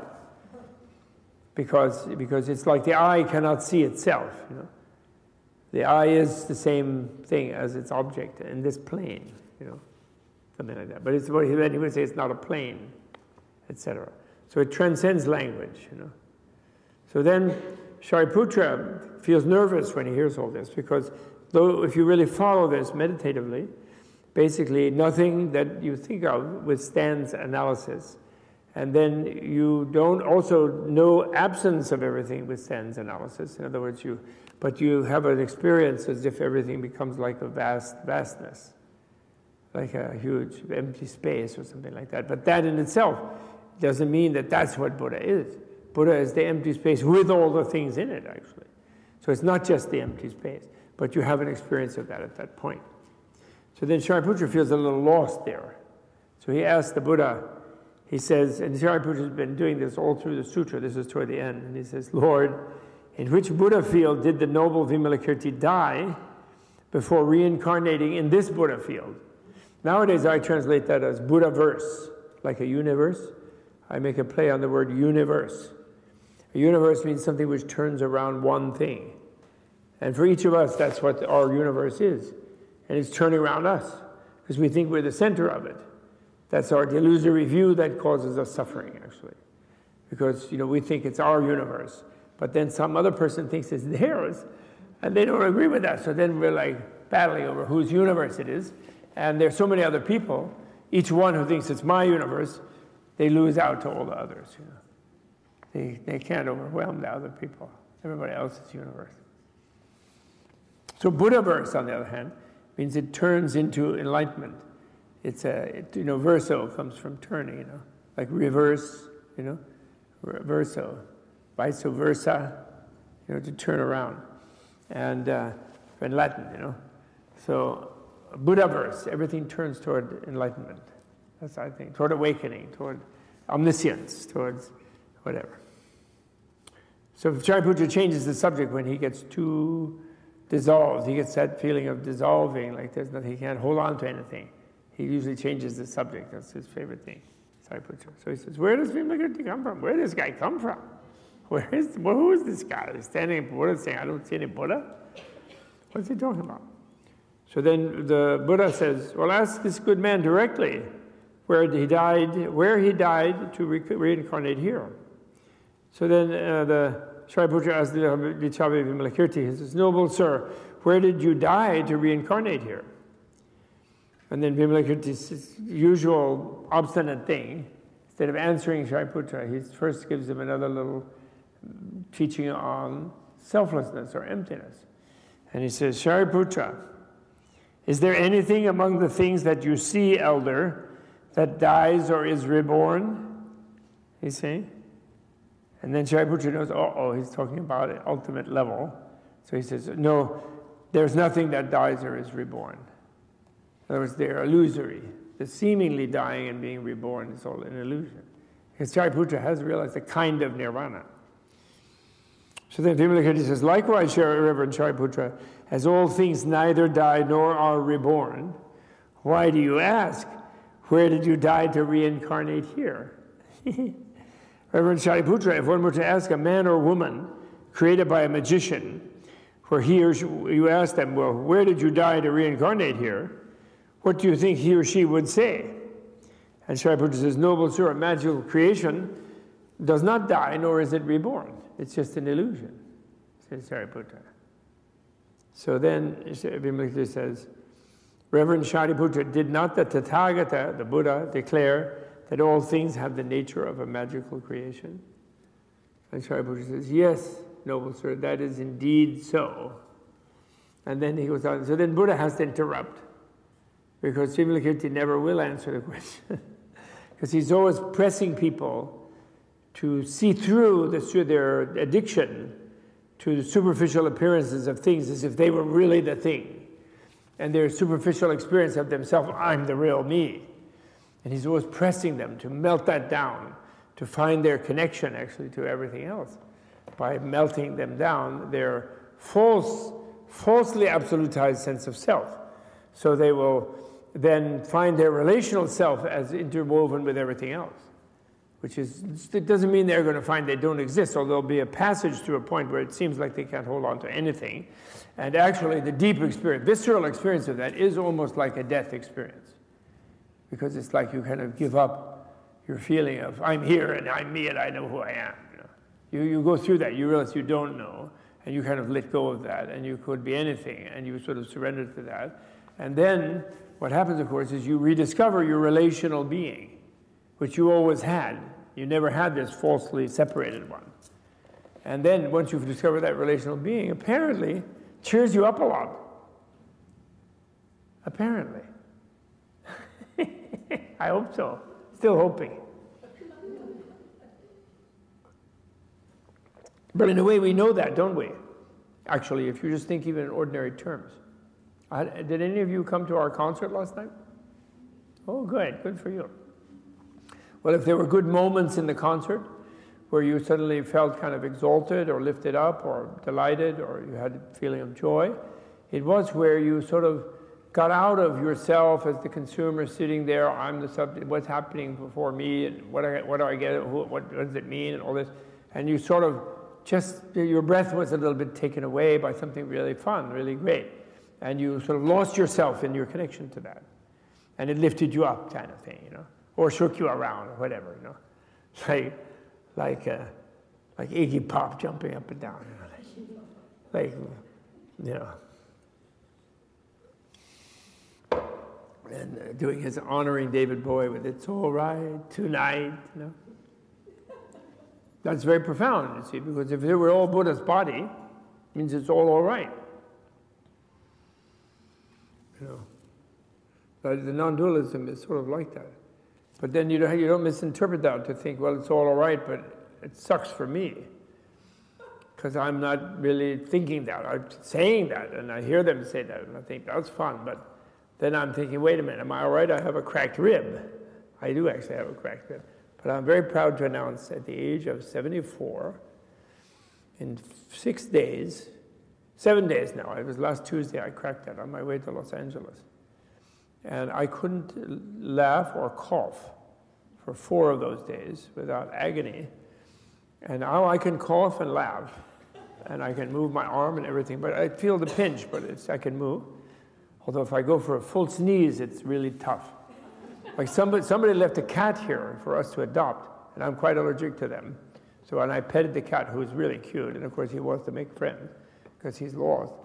Because it's like the eye cannot see itself, The eye is the same thing as its object in this plane, something like that. But it's what he would say it's not a plane, etc. So it transcends language, So then Shariputra feels nervous when he hears all this, because though if you really follow this meditatively, basically nothing that you think of withstands analysis. And then you don't also know absence of everything withstands analysis. In other words, but you have an experience as if everything becomes like a vastness, like a huge empty space or something like that. But that in itself doesn't mean that that's what Buddha is. Buddha is the empty space with all the things in it, actually. So it's not just the empty space, but you have an experience of that at that point. So then Shariputra feels a little lost there. So he asks the Buddha, he says, and Shariputra has been doing this all through the sutra, this is toward the end, and he says, Lord, in which Buddha field did the noble Vimalakirti die before reincarnating in this Buddha field? Nowadays I translate that as Buddha verse, like a universe. I make a play on the word universe. A universe means something which turns around one thing. And for each of us, that's what our universe is. And it's turning around us, because we think we're the center of it. That's our delusory view that causes us suffering, actually. Because, we think it's our universe. But then some other person thinks it's theirs, and they don't agree with that. So then we're like battling over whose universe it is. And there's so many other people, each one who thinks it's my universe, they lose out to all the others, They can't overwhelm the other people, everybody else's universe. So Buddha-verse, on the other hand, means it turns into enlightenment. It's verso comes from turning, like reverse, verso, vice versa, to turn around. And in Latin, So Buddha-verse, everything turns toward enlightenment. That's, I think, toward awakening, toward omniscience, towards whatever. So Shariputra changes the subject when he gets too dissolved. He gets that feeling of dissolving, like there's nothing, he can't hold on to anything. He usually changes the subject. That's his favorite thing, Shariputra. So he says, where does Vimalakirti come from? Where does this guy come from? Who is this guy? He's standing in Buddha saying, I don't see any Buddha? What's he talking about? So then the Buddha says, well, ask this good man directly where he died to reincarnate here. So then the Shariputra asked Lichavi Vimalakirti, he says, noble sir, where did you die to reincarnate here? And then Vimalakirti's usual obstinate thing, instead of answering Shariputra, he first gives him another little teaching on selflessness or emptiness. And he says, Shariputra, is there anything among the things that you see, elder, that dies or is reborn? He's saying. And then Shariputra knows, he's talking about an ultimate level. So he says, no, there's nothing that dies or is reborn. In other words, they're illusory. The seemingly dying and being reborn is all an illusion. Because Shariputra has realized a kind of nirvana. So then Vimalakirti says, likewise, Reverend Shariputra, as all things neither die nor are reborn, why do you ask, where did you die to reincarnate here? Reverend Shariputra, if one were to ask a man or woman created by a magician, where he or she, you ask them, well, where did you die to reincarnate here? What do you think he or she would say? And Shariputra says, noble sir, magical creation does not die, nor is it reborn. It's just an illusion, says Shariputra. So then Vimalakirti says, Reverend Shariputra, did not the Tathagata, the Buddha, declare that all things have the nature of a magical creation? And Shariputra says, yes, noble sir, that is indeed so. And then he goes on. So then Buddha has to interrupt, because Vimalakirti never will answer the question. Because he's always pressing people to see through their addiction to the superficial appearances of things as if they were really the thing. And their superficial experience of themselves, I'm the real me. And he's always pressing them to melt that down, to find their connection actually to everything else. By melting them down, their falsely absolutized sense of self. So they will then find their relational self as interwoven with everything else. Which is, it doesn't mean they're going to find they don't exist, although there'll be a passage through a point where it seems like they can't hold on to anything. And actually, the deep experience, visceral experience of that is almost like a death experience. Because it's like you kind of give up your feeling of, I'm here and I'm me and I know who I am. You go through that, you realize you don't know, and you kind of let go of that, and you could be anything, and you sort of surrender to that. And then what happens, of course, is you rediscover your relational being, which you always had. You never had this falsely separated one. And then once you've discovered that relational being, apparently cheers you up a lot. Apparently. I hope so. Still hoping. But in a way we know that, don't we? Actually, if you just think even in ordinary terms. Did any of you come to our concert last night? Oh, good. Good for you. Well, if there were good moments in the concert where you suddenly felt kind of exalted or lifted up or delighted or you had a feeling of joy, it was where you sort of got out of yourself as the consumer sitting there, I'm the subject, what's happening before me, and what do I get, what does it mean, and all this. And you sort of just, your breath was a little bit taken away by something really fun, really great. And you sort of lost yourself in your connection to that. And it lifted you up kind of thing, you know. Or shook you around, or whatever, you know, like Iggy Pop jumping up and down, you know, like you know, and doing his honoring David Bowie with "It's All Right Tonight," you know. That's very profound, you see, because if it were all Buddha's body, it means it's all right, you know. But the non-dualism is sort of like that. But then you don't misinterpret that to think, well, it's all right, but it sucks for me. Because I'm not really thinking that. I'm saying that, and I hear them say that, and I think that's fun. But then I'm thinking, wait a minute, am I all right? I have a cracked rib. I do actually have a cracked rib. But I'm very proud to announce at the age of 74, in 7 days now, it was last Tuesday I cracked that on my way to Los Angeles. And I couldn't laugh or cough for 4 of those days without agony. And now I can cough and laugh, and I can move my arm and everything, but I feel the pinch, but I can move. Although if I go for a full sneeze, it's really tough. Like somebody left a cat here for us to adopt, and I'm quite allergic to them. So when I petted the cat, who was really cute, and of course he wants to make friends, because he's lost.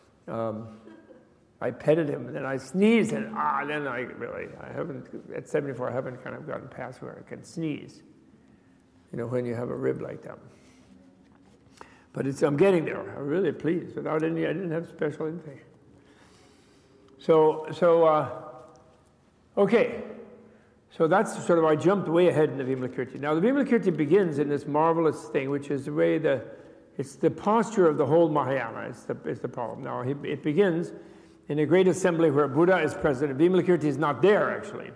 I petted him, and then I sneezed, and then I haven't, at 74, I haven't kind of gotten past where I can sneeze, you know, when you have a rib like that. But I'm getting there. I'm really pleased. I didn't have special anything. Okay. So that's sort of, I jumped way ahead in the Vimalakirti. Now the Vimalakirti begins in this marvelous thing, which is the way It's the posture of the whole Mahayana is the problem. Now, it begins in a great assembly where Buddha is present. Vimalakirti is not there, actually.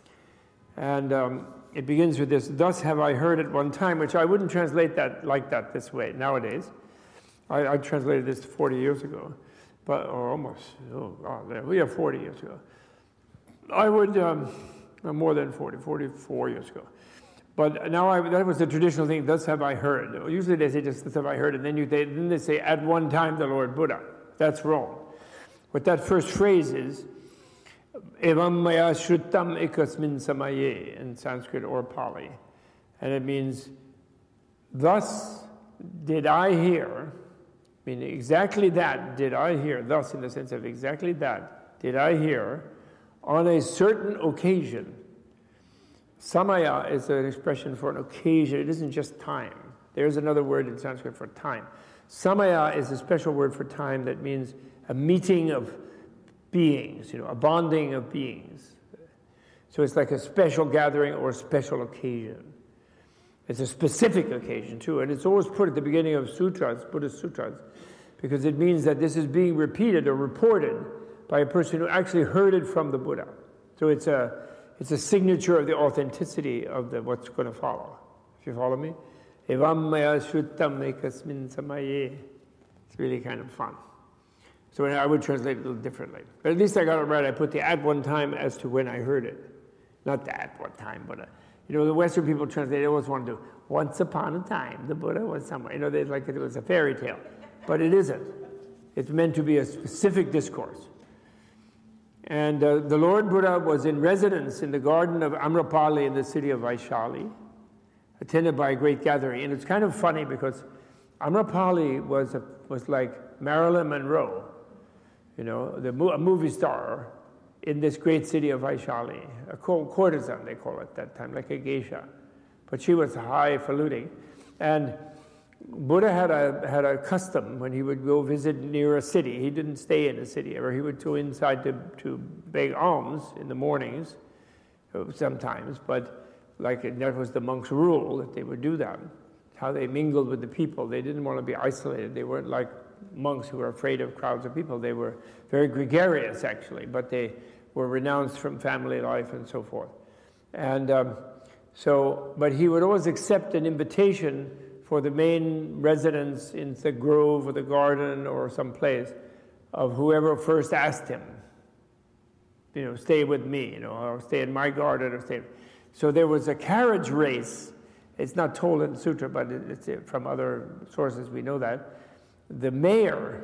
And it begins with this, thus have I heard at one time, which I wouldn't translate that like that this way nowadays. I translated this 40 years ago, or almost, we have 40 years ago. I would, more than 44 years ago. But now that was the traditional thing, thus have I heard. Usually they say just, thus have I heard, and then they say, at one time the Lord Buddha. That's wrong. What that first phrase is, evam maya shrutam ekasmin samaye, in Sanskrit or Pali. And it means, thus did I hear, meaning exactly that did I hear, thus in the sense of exactly that did I hear, on a certain occasion. Samaya is an expression for an occasion. It isn't just time. There's another word in Sanskrit for time. Samaya is a special word for time that means a meeting of beings, a bonding of beings. So it's like a special gathering or a special occasion. It's a specific occasion too, and it's always put at the beginning of sutras, Buddhist sutras, because it means that this is being repeated or reported by a person who actually heard it from the Buddha. So it's a signature of the authenticity of what's going to follow. If you follow me? Evam maya shrutam ekasmin samaye. It's really kind of fun. So I would translate it a little differently. But at least I got it right. I put the at one time as to when I heard it. Not the at one time, but the Western people translate, they always want to do, once upon a time, the Buddha was somewhere. They like it was a fairy tale. But it isn't. It's meant to be a specific discourse. And the Lord Buddha was in residence in the garden of Amrapali in the city of Vaishali, attended by a great gathering. And it's kind of funny because Amrapali was like Marilyn Monroe, a movie star in this great city of Vaishali, a courtesan, they call it at that time, like a geisha. But she was highfalutin. And Buddha had a custom when he would go visit near a city. He didn't stay in a city ever. He would go inside to beg alms in the mornings sometimes, but that was the monks' rule that they would do that. How they mingled with the people. They didn't want to be isolated. They weren't like monks who were afraid of crowds of people. They were very gregarious, actually, but they were renounced from family life and so forth. And but he would always accept an invitation for the main residence in the grove or the garden or some place of whoever first asked him, stay with me, or stay in my garden or stay. So there was a carriage race. It's not told in the sutra, but it's from other sources we know that. The mayor,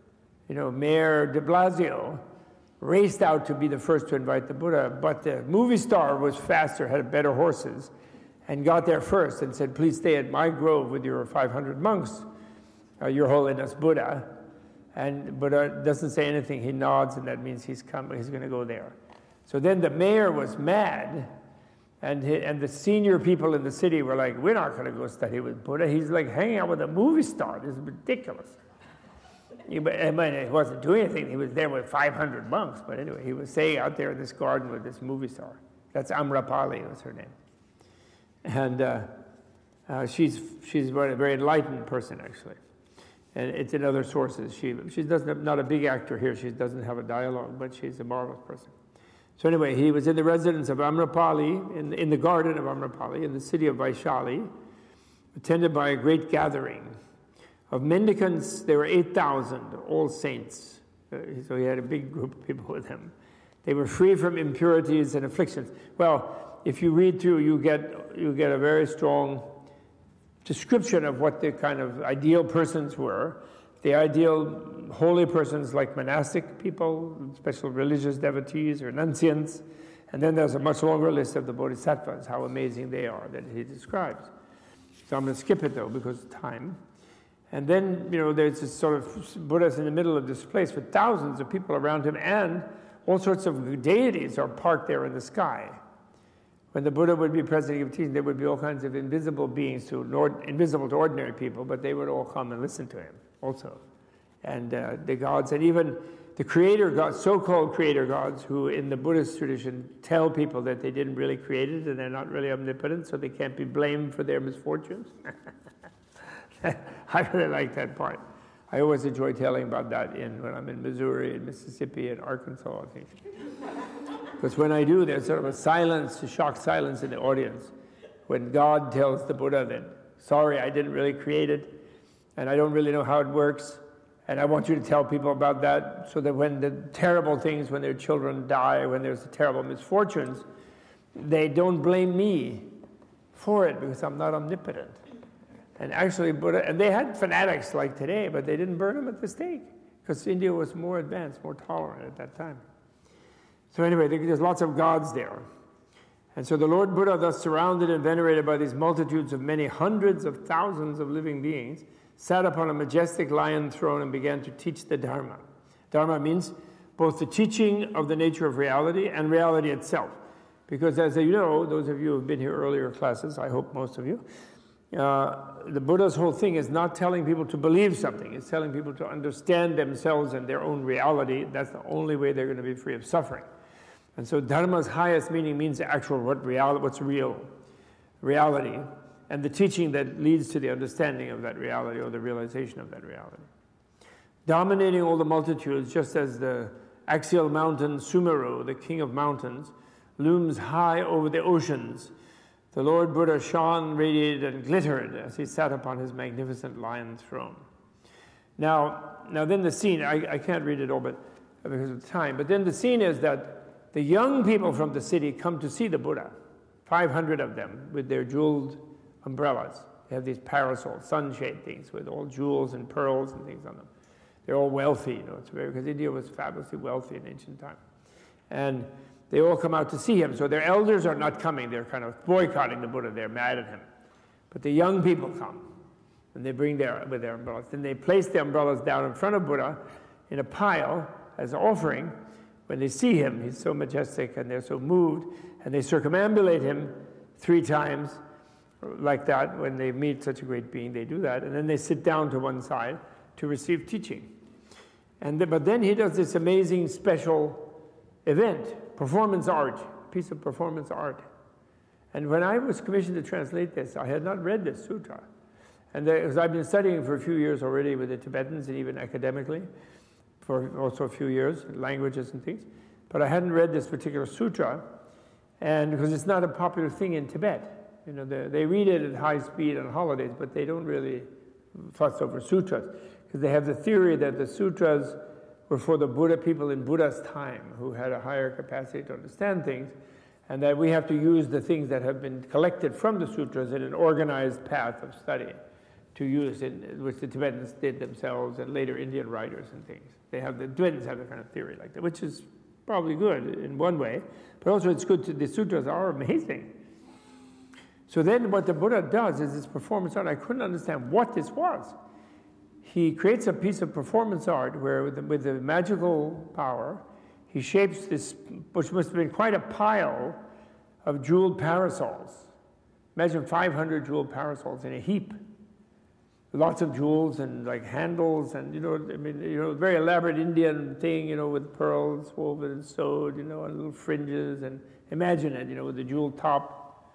Mayor de Blasio, raced out to be the first to invite the Buddha, but the movie star was faster, had better horses, and got there first and said, please stay at my grove with your 500 monks, Your Holiness Buddha. And Buddha doesn't say anything. He nods, and that means he's going to go there. So then the mayor was mad, and the senior people in the city were like, we're not going to go study with Buddha. He's like hanging out with a movie star. This is ridiculous. He wasn't doing anything. He was there with 500 monks. But anyway, he was staying out there in this garden with this movie star. That's Amrapali was her name. And she's a very enlightened person, actually. And it's in other sources. She not a big actor here. She doesn't have a dialogue, but she's a marvelous person. So anyway, he was in the residence of Amrapali, in the garden of Amrapali, in the city of Vaishali, attended by a great gathering of mendicants. There were 8,000, all saints. So he had a big group of people with him. They were free from impurities and afflictions. Well, if you read through, you get a very strong description of what the kind of ideal persons were. The ideal holy persons like monastic people, special religious devotees or renunciants. And then there's a much longer list of the bodhisattvas, how amazing they are that he describes. So I'm going to skip it though because of time. And then, there's this sort of Buddha's in the middle of this place with thousands of people around him, and all sorts of deities are parked there in the sky. When the Buddha would be present to give teaching, there would be all kinds of invisible beings, invisible to ordinary people, but they would all come and listen to him also. And the gods, and even the creator gods, so-called creator gods, who in the Buddhist tradition tell people that they didn't really create it and they're not really omnipotent, so they can't be blamed for their misfortunes. I really like that part. I always enjoy telling about that when I'm in Missouri and Mississippi and Arkansas and things. Because when I do, there's sort of a shocked silence in the audience when God tells the Buddha that, sorry, I didn't really create it, and I don't really know how it works, and I want you to tell people about that so that when the terrible things, when their children die, when there's terrible misfortunes, they don't blame me for it because I'm not omnipotent. And actually, Buddha, and they had fanatics like today, but they didn't burn them at the stake because India was more advanced, more tolerant at that time. So anyway, there's lots of gods there. And so the Lord Buddha, thus surrounded and venerated by these multitudes of many hundreds of thousands of living beings, sat upon a majestic lion throne and began to teach the Dharma. Dharma means both the teaching of the nature of reality and reality itself. Because as you know, those of you who have been here earlier classes, I hope most of you, the Buddha's whole thing is not telling people to believe something. It's telling people to understand themselves and their own reality. That's the only way they're going to be free of suffering. And so Dharma's highest meaning means actual what's real, reality, and the teaching that leads to the understanding of that reality or the realization of that reality. Dominating all the multitudes, just as the axial mountain Sumeru, the king of mountains, looms high over the oceans, the Lord Buddha shone, radiated, and glittered as he sat upon his magnificent lion throne. Now then the scene, I can't read it all but because of time, but then the scene is that the young people from the city come to see the Buddha, 500 of them with their jeweled umbrellas. They have these parasols, sunshade things with all jewels and pearls and things on them. They're all wealthy, because India was fabulously wealthy in ancient time. And they all come out to see him. So their elders are not coming. They're kind of boycotting the Buddha. They're mad at him. But the young people come, and they bring with their umbrellas. Then they place the umbrellas down in front of Buddha in a pile as an offering. When they see him, he's so majestic, and they're so moved, and they circumambulate him 3 times like that. When they meet such a great being, they do that, and then they sit down to one side to receive teaching. But then he does this amazing special event, performance art, piece of performance art. And when I was commissioned to translate this, I had not read this sutra. And because I've been studying for a few years already with the Tibetans and even academically, for also a few years, languages and things. But I hadn't read this particular sutra, and because it's not a popular thing in Tibet. They read it at high speed on holidays, but they don't really fuss over sutras, because they have the theory that the sutras were for the Buddha people in Buddha's time, who had a higher capacity to understand things, and that we have to use the things that have been collected from the sutras in an organized path of study to use which the Tibetans did themselves, and later Indian writers and things. The Tibetans have a kind of theory like that, which is probably good in one way, but also it's good the sutras are amazing. So then what the Buddha does is this performance art. I couldn't understand what this was. He creates a piece of performance art where with the magical power, he shapes this, which must have been quite a pile of jeweled parasols. Imagine 500 jeweled parasols in a heap. Lots of jewels and like handles and, very elaborate Indian thing, with pearls woven and sewed, and little fringes, and imagine it, with the jeweled top.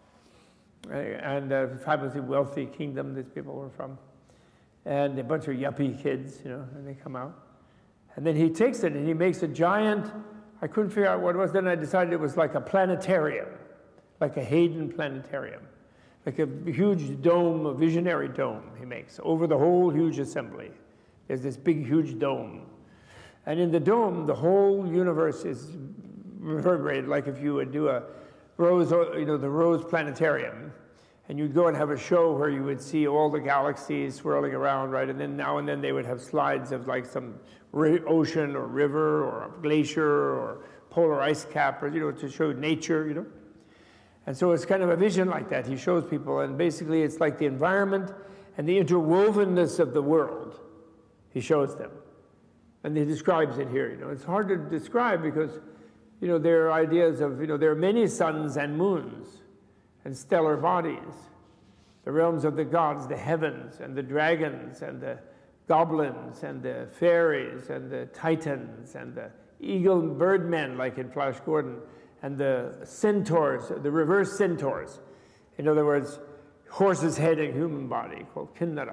And a fabulously wealthy kingdom these people were from. And a bunch of yuppie kids, and they come out. And then he takes it and he makes a giant, I couldn't figure out what it was, then I decided it was like a planetarium, like a Hayden planetarium. Like a huge dome, a visionary dome he makes over the whole huge assembly. There's this big, huge dome. And in the dome, the whole universe is reverberated, like if you would do a Rose, the Rose Planetarium, and you'd go and have a show where you would see all the galaxies swirling around, right? And then now and then they would have slides of like some ocean or river or a glacier or polar ice cap, or, to show nature, And so it's kind of a vision like that he shows people, and basically it's like the environment and the interwovenness of the world he shows them. And he describes it here, It's hard to describe because, there are ideas of, there are many suns and moons and stellar bodies, the realms of the gods, the heavens and the dragons and the goblins and the fairies and the titans and the eagle and bird men like in Flash Gordon, and the centaurs, the reverse centaurs. In other words, horse's head and human body, called Kinnara.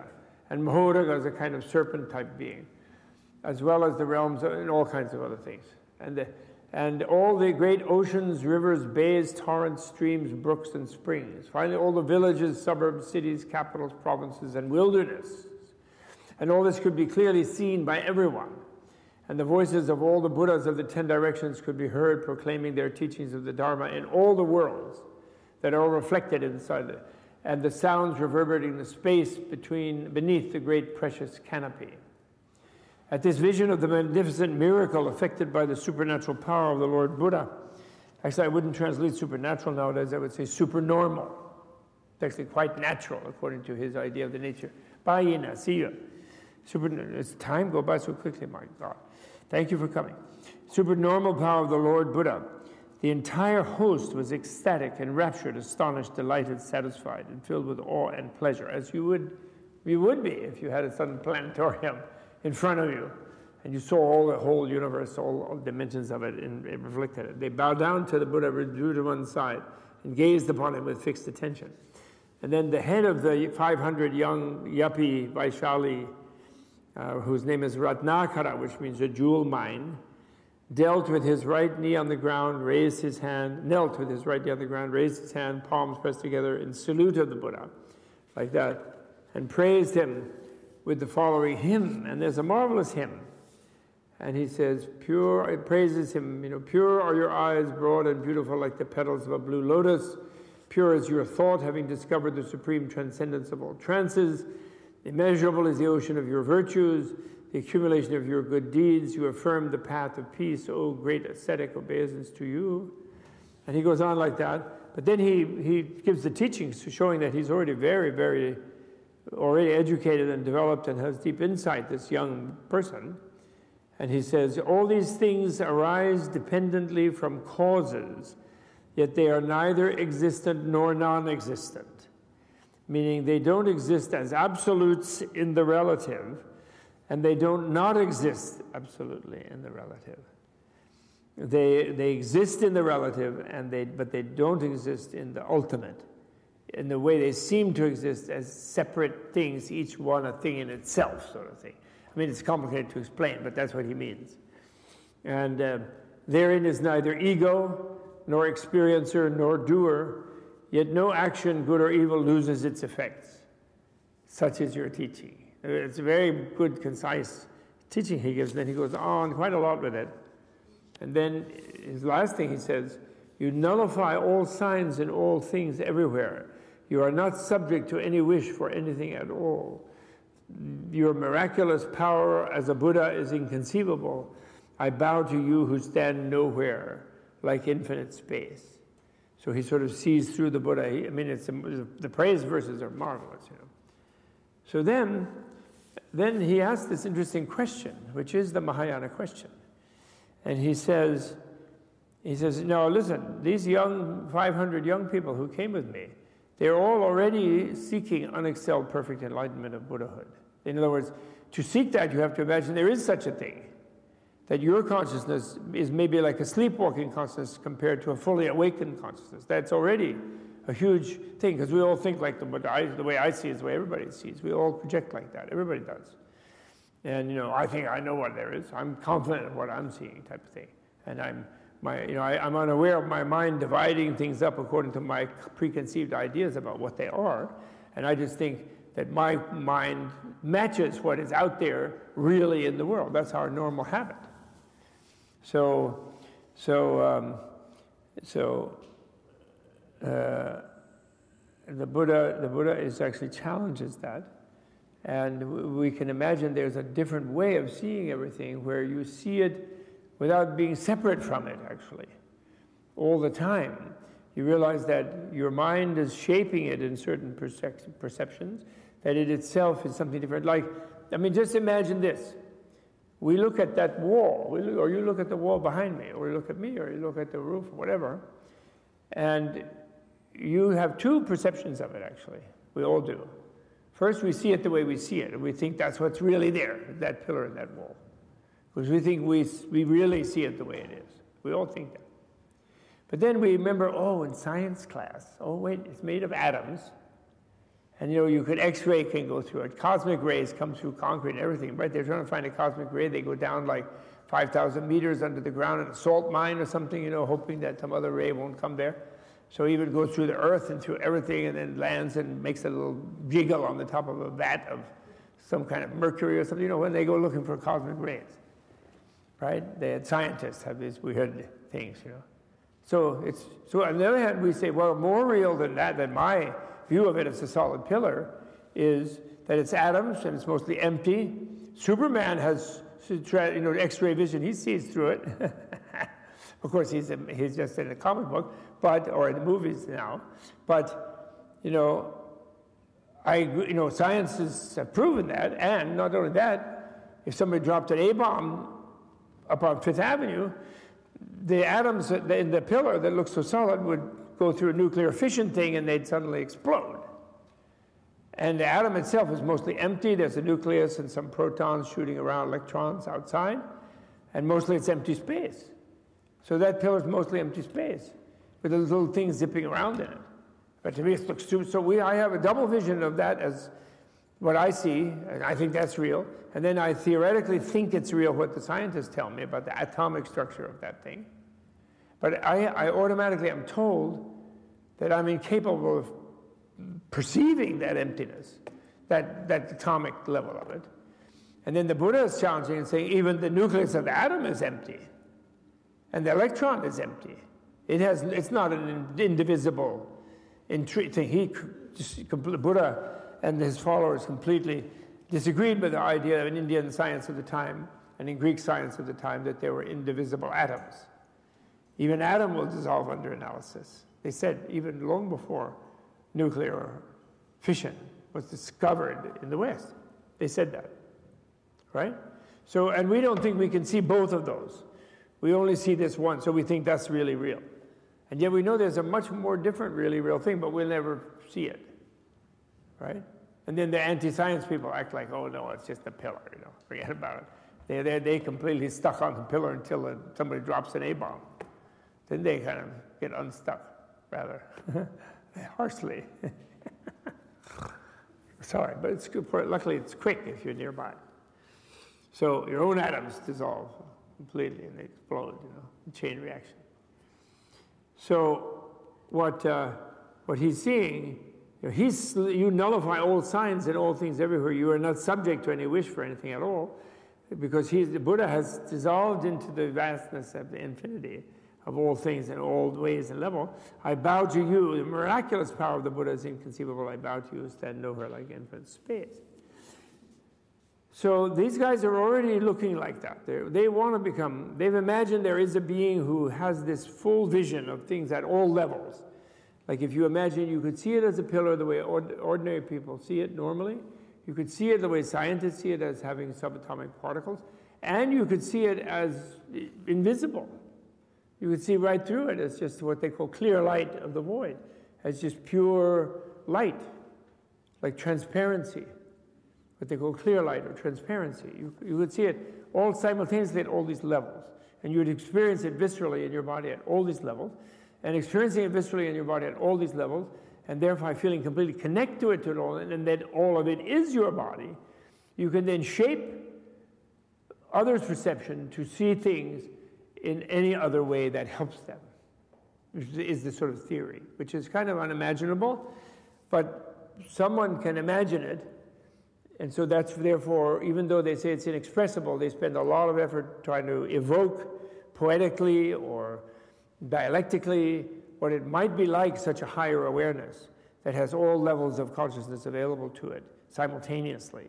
and Mahodaga is a kind of serpent-type being, as well as the realms and all kinds of other things. And all the great oceans, rivers, bays, torrents, streams, brooks, and springs. Finally, all the villages, suburbs, cities, capitals, provinces, and wilderness. And all this could be clearly seen by everyone. And the voices of all the Buddhas of the 10 directions could be heard proclaiming their teachings of the Dharma in all the worlds that are all reflected inside it. And the sounds reverberating the space beneath the great precious canopy. At this vision of the magnificent miracle effected by the supernatural power of the Lord Buddha, actually I wouldn't translate supernatural nowadays, I would say supernormal. It's actually quite natural according to his idea of the nature. Bye, see you. It's time go by so quickly, my God. Thank you for coming. Supernormal power of the Lord Buddha. The entire host was ecstatic, enraptured, astonished, delighted, satisfied, and filled with awe and pleasure, as you would be if you had a sudden planetarium in front of you, and you saw all the whole universe, all dimensions of it, and it reflected it. They bowed down to the Buddha, drew to one side, and gazed upon him with fixed attention. And then the head of the 500 young yuppie Vaishali, whose name is Ratnakara, which means a jewel mine, knelt with his right knee on the ground, raised his hand, palms pressed together in salute of the Buddha, like that, and praised him with the following hymn. And there's a marvelous hymn. And he says, it praises him, pure are your eyes, broad and beautiful like the petals of a blue lotus. Pure is your thought, having discovered the supreme transcendence of all trances. Immeasurable is the ocean of your virtues, the accumulation of your good deeds. You affirm the path of peace, O great ascetic, obeisance to you. And he goes on like that. But then he gives the teachings showing that he's already very, very already educated and developed and has deep insight, this young person. And he says, all these things arise dependently from causes, yet they are neither existent nor non-existent. Meaning they don't exist as absolutes in the relative, and they don't not exist absolutely in the relative. They exist in the relative, but they don't exist in the ultimate, in the way they seem to exist as separate things, each one a thing in itself, sort of thing. I mean, it's complicated to explain, but that's what he means. And therein is neither ego, nor experiencer, nor doer, yet no action, good or evil, loses its effects. Such is your teaching. It's a very good, concise teaching he gives. Then he goes on quite a lot with it. And then his last thing he says, you nullify all signs and all things everywhere. You are not subject to any wish for anything at all. Your miraculous power as a Buddha is inconceivable. I bow to you who stand nowhere, like infinite space. So he sort of sees through the Buddha. The praise verses are marvelous, So then he asks this interesting question, which is the Mahayana question. And he says, no, listen, these 500 young people who came with me, they're all already seeking unexcelled perfect enlightenment of Buddhahood. In other words, to seek that, you have to imagine there is such a thing. That your consciousness is maybe like a sleepwalking consciousness compared to a fully awakened consciousness. That's already a huge thing, because we all think like the way I see is the way everybody sees. We all project like that. Everybody does. And, I think I know what there is. I'm confident of what I'm seeing, type of thing. And I'm unaware of my mind dividing things up according to my preconceived ideas about what they are. And I just think that my mind matches what is out there really in the world. That's our normal habit. So the Buddha is actually challenges that. And we can imagine there's a different way of seeing everything where you see it without being separate from it, actually, all the time. You realize that your mind is shaping it in certain perceptions, that it itself is something different. Just imagine this. We look at that wall, or you look at the wall behind me, or you look at me, or you look at the roof, or whatever, and you have two perceptions of it, actually. We all do. First, we see it the way we see it, and we think that's what's really there, that pillar and that wall. Because we think we really see it the way it is. We all think that. But then we remember, in science class, wait, it's made of atoms, And you could X-ray can go through it. Cosmic rays come through concrete and everything, right? They're trying to find a cosmic ray. They go down like 5,000 meters under the ground in a salt mine or something, hoping that some other ray won't come there. So even goes through the earth and through everything and then lands and makes a little jiggle on the top of a vat of some kind of mercury or something, when they go looking for cosmic rays, right? They had scientists have these weird things, So on the other hand, we say, well, more real than that, than my view of it as a solid pillar, is that it's atoms and it's mostly empty. Superman has, X-ray vision, he sees through it. Of course, he's just in a comic book, or in the movies now. But, scientists have proven that, and not only that, if somebody dropped an A-bomb up on Fifth Avenue, the atoms in the pillar that looks so solid would go through a nuclear fission thing and they'd suddenly explode. And the atom itself is mostly empty. There's a nucleus and some protons shooting around, electrons outside, and mostly it's empty space. So that pillar is mostly empty space with a little thing zipping around in it. But to me, it looks stupid. So I have a double vision of that as what I see, and I think that's real. And then I theoretically think it's real what the scientists tell me about the atomic structure of that thing. But I automatically am told that I'm incapable of perceiving that emptiness, that atomic level of it. And then the Buddha is challenging and saying even the nucleus of the atom is empty. And the electron is empty. It's not an indivisible thing. Buddha and his followers completely disagreed with the idea in Indian science of the time and in Greek science of the time that there were indivisible atoms. Even atom will dissolve under analysis. They said even long before nuclear fission was discovered in the West. They said that, right? So, and we don't think we can see both of those. We only see this one, so we think that's really real. And yet we know there's a much more different really real thing, but we'll never see it, right? And then the anti-science people act like, oh no, it's just a pillar, forget about it. They completely stuck on the pillar until somebody drops an A-bomb. Then they kind of get unstuck, rather harshly. Sorry, but it's good for it. Luckily it's quick if you're nearby. So your own atoms dissolve completely and they explode, chain reaction. So what he's seeing, you nullify all signs and all things everywhere. You are not subject to any wish for anything at all, because the Buddha has dissolved into the vastness of the infinity of all things in all ways and level. I bow to you. The miraculous power of the Buddha is inconceivable. I bow to you, stand nowhere like infinite space. So these guys are already looking like that. They want to become, they've imagined there is a being who has this full vision of things at all levels. Like if you imagine you could see it as a pillar the way ordinary people see it normally, you could see it the way scientists see it as having subatomic particles, and you could see it as invisible. You could see right through it as just what they call clear light of the void, as just pure light, like transparency. What they call clear light or transparency. You would see it all simultaneously at all these levels. And you would experience it viscerally in your body at all these levels. And experiencing it viscerally in your body at all these levels, and thereby feeling completely connected to it all, and that all of it is your body, you can then shape others' perception to see things in any other way that helps them, which is the sort of theory, which is kind of unimaginable, but someone can imagine it. And so that's therefore, even though they say it's inexpressible, they spend a lot of effort trying to evoke poetically or dialectically what it might be like, such a higher awareness that has all levels of consciousness available to it simultaneously,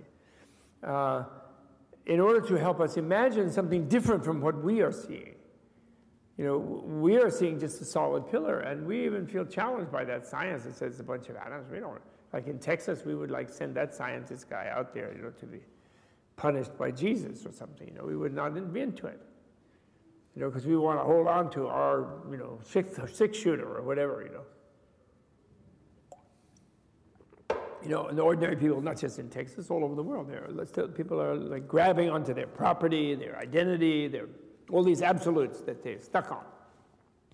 in order to help us imagine something different from what we are seeing. We are seeing just a solid pillar, and we even feel challenged by that science that says a bunch of atoms. We don't. Like in Texas, we would send that scientist guy out there, to be punished by Jesus or something. We would not be into it, because we want to hold on to our, six-shooter or whatever, And the ordinary people, not just in Texas, all over the world, people are grabbing onto their property, their identity, all these absolutes that they're stuck on.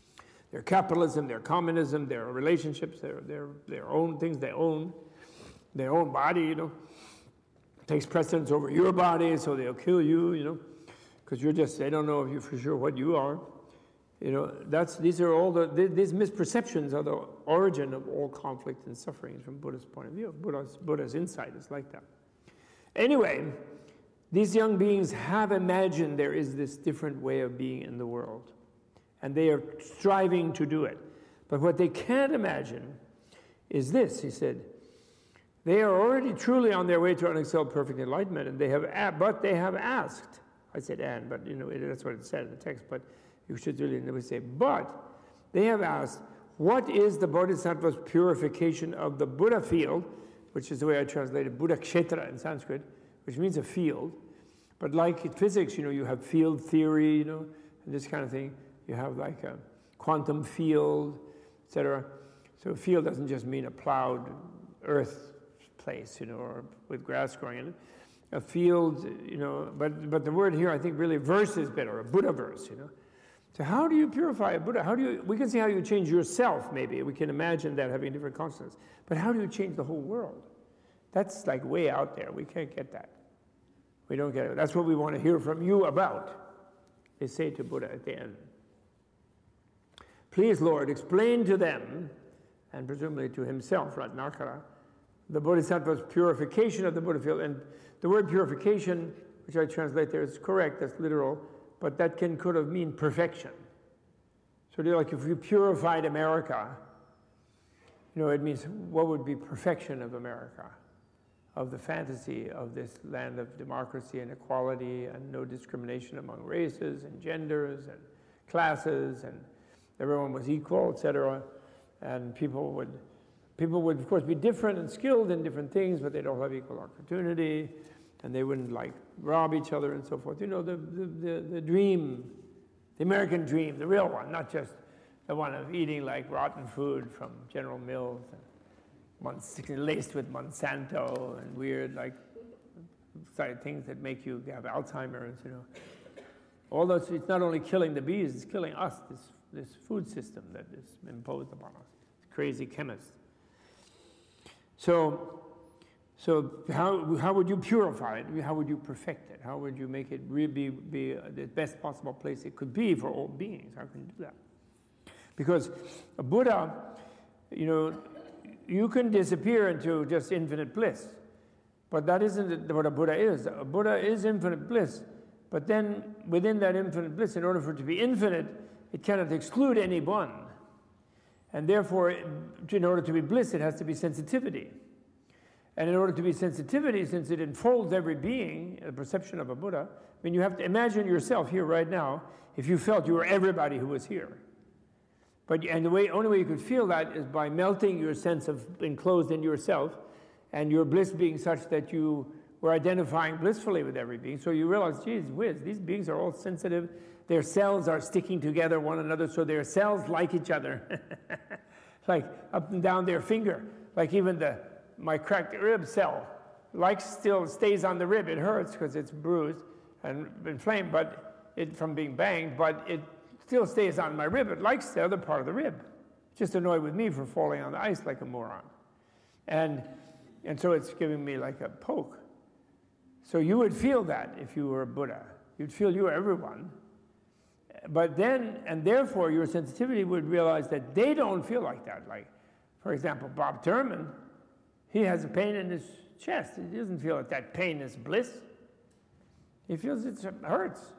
Their capitalism, their communism, their relationships, their own things they own. their own body, takes precedence over your body, so they'll kill you, because they don't know if you for sure what you are. These misperceptions are the origin of all conflict and suffering from Buddha's point of view. Buddha's insight is like that. Anyway, these young beings have imagined there is this different way of being in the world, and they are striving to do it. But what they can't imagine is this, he said. They are already truly on their way to unexcelled perfect enlightenment, and they have asked. I said "and," but that's what it said in the text. But you should really never say "but." They have asked, "What is the Bodhisattva's purification of the Buddha field?" Which is the way I translated Buddha Kshetra in Sanskrit, which means a field. But like in physics, you have field theory, and this kind of thing. You have like a quantum field, etc. So a field doesn't just mean a plowed earth place, or with grass growing in it. A field, but the word here I think really verse is better, a Buddha verse, So how do you purify a Buddha? We can see how you change yourself maybe. We can imagine that having different consciousness. But how do you change the whole world? That's like way out there. We can't get that. We don't get it. That's what we want to hear from you about. They say to Buddha at the end. Please, Lord, explain to them, and presumably to himself, Ratnakara, the Bodhisattva's purification of the Buddha field. And the word purification, which I translate there, is correct, that's literal, but that could have mean perfection. So like if you purified America, it means what would be perfection of America, of the fantasy of this land of democracy and equality and no discrimination among races and genders and classes, and everyone was equal, etc. And people would, of course, be different and skilled in different things, but they'd all have equal opportunity, and they wouldn't rob each other and so forth. The dream, the American dream, the real one, not just the one of eating rotten food from General Mills, and laced with Monsanto and weird things that make you have Alzheimer's. All those. It's not only killing the bees; it's killing us. This food system that is imposed upon us. Crazy chemists. So how would you purify it? How would you perfect it? How would you make it really be the best possible place it could be for all beings? How can you do that? Because a Buddha, you can disappear into just infinite bliss, but that isn't what a Buddha is. A Buddha is infinite bliss, but then within that infinite bliss, in order for it to be infinite, it cannot exclude any one. And therefore, in order to be bliss, it has to be sensitivity. And in order to be sensitivity, since it enfolds every being, the perception of a Buddha, you have to imagine yourself here right now, if you felt you were everybody who was here. And the only way you could feel that is by melting your sense of enclosed in yourself, and your bliss being such that you were identifying blissfully with every being. So you realize, geez whiz, these beings are all sensitive. Their cells are sticking together one another, so their cells like each other. Like up and down their finger. Like even my cracked rib cell, still stays on the rib. It hurts because it's bruised and inflamed, from being banged, but it still stays on my rib. It likes the other part of the rib. Just annoyed with me for falling on the ice like a moron. And so it's giving me like a poke. So you would feel that if you were a Buddha. You'd feel you were everyone. But then, and therefore your sensitivity would realize that they don't feel like that. Like, for example, Bob Thurman, he has a pain in his chest. He doesn't feel that pain is bliss. He feels it hurts.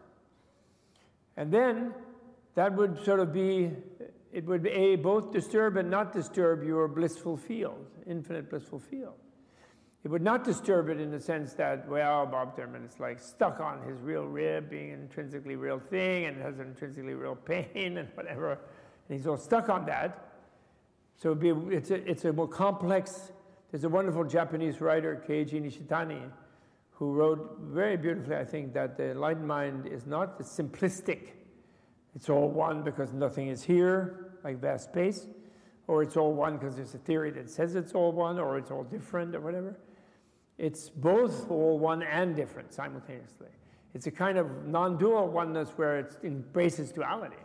And then that would sort of it would both disturb and not disturb your blissful field, infinite blissful field. It would not disturb it in the sense that, Bob Thurman is stuck on his real rib, being an intrinsically real thing, and has an intrinsically real pain and whatever, and he's all stuck on that. So it's a more complex. There's a wonderful Japanese writer, Keiji Nishitani, who wrote very beautifully, I think, that the enlightened mind is not simplistic. It's all one because nothing is here, like vast space, or it's all one because there's a theory that says it's all one, or it's all different, or whatever. It's both all one and different simultaneously. It's a kind of non-dual oneness where it embraces duality.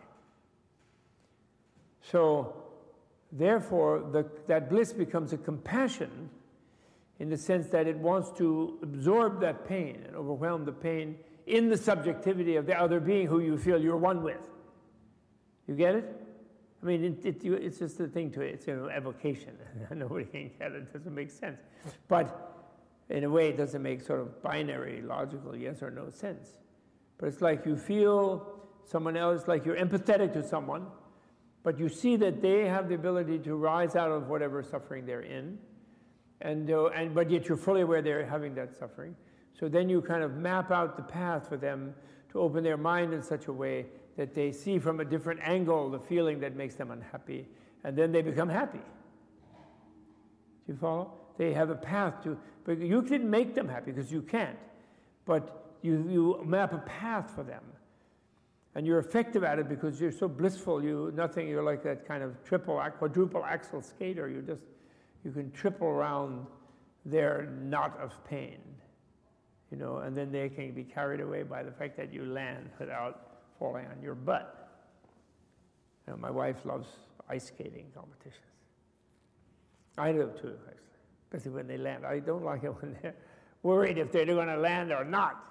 So, therefore, that bliss becomes a compassion in the sense that it wants to absorb that pain and overwhelm the pain in the subjectivity of the other being who you feel you're one with. You get it? I mean, it's just a thing to it. It's an evocation. Nobody can get it. It doesn't make sense. But in a way, it doesn't make sort of binary, logical, yes or no sense. But it's like you feel someone else, like you're empathetic to someone, but you see that they have the ability to rise out of whatever suffering they're in, but yet you're fully aware they're having that suffering. So then you kind of map out the path for them to open their mind in such a way that they see from a different angle the feeling that makes them unhappy, and then they become happy. Do you follow? They have a path to, but you can make them happy because you can't, but you map a path for them. And you're effective at it because you're so blissful, you're like that kind of quadruple axle skater. You can triple around their knot of pain, and then they can be carried away by the fact that you land without falling on your butt. My wife loves ice skating competitions. I do too, actually, especially when they land. I don't like it when they're worried if they're going to land or not.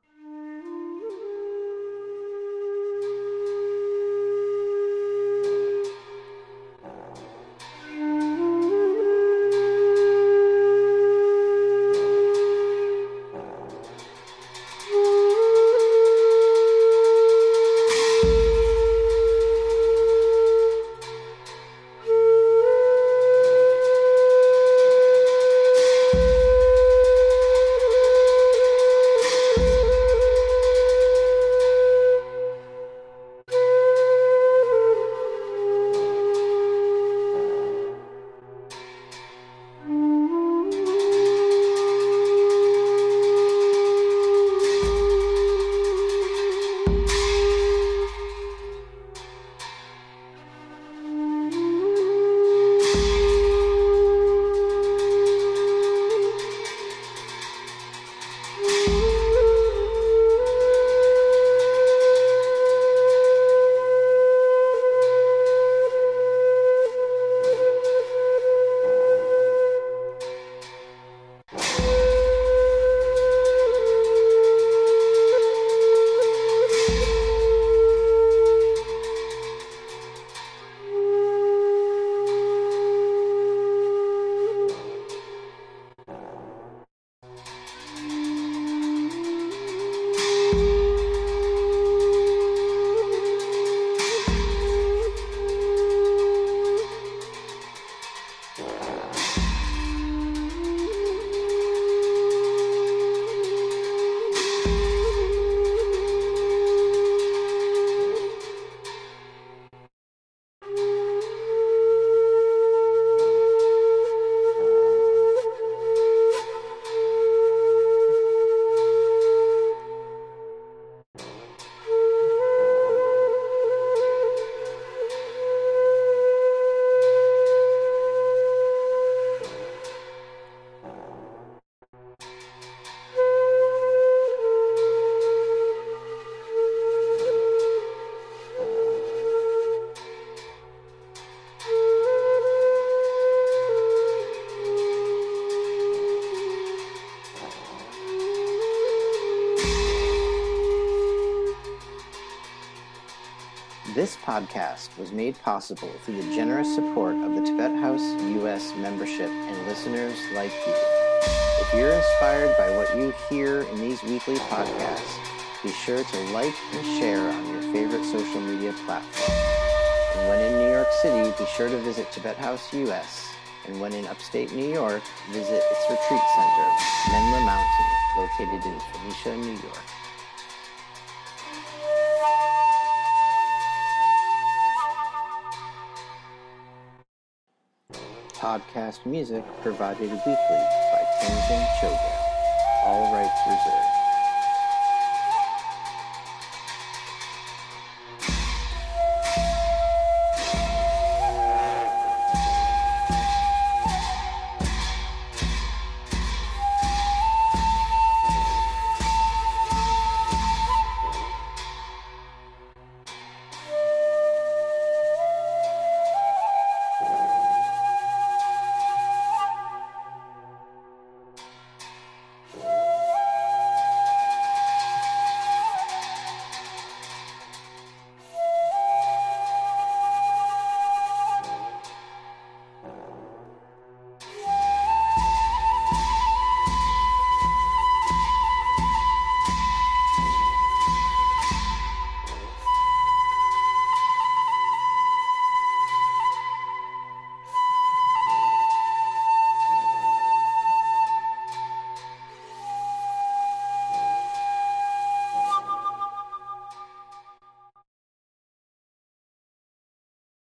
This podcast was made possible through the generous support of the Tibet House U.S. membership and listeners like you. If you're inspired by what you hear in these weekly podcasts, be sure to like and share on your favorite social media platform. And when in New York City, be sure to visit Tibet House U.S. And when in upstate New York, visit its retreat center, Menla Mountain, located in Phoenicia, New York. Podcast music provided weekly by Tenzin Chogyal. All rights reserved.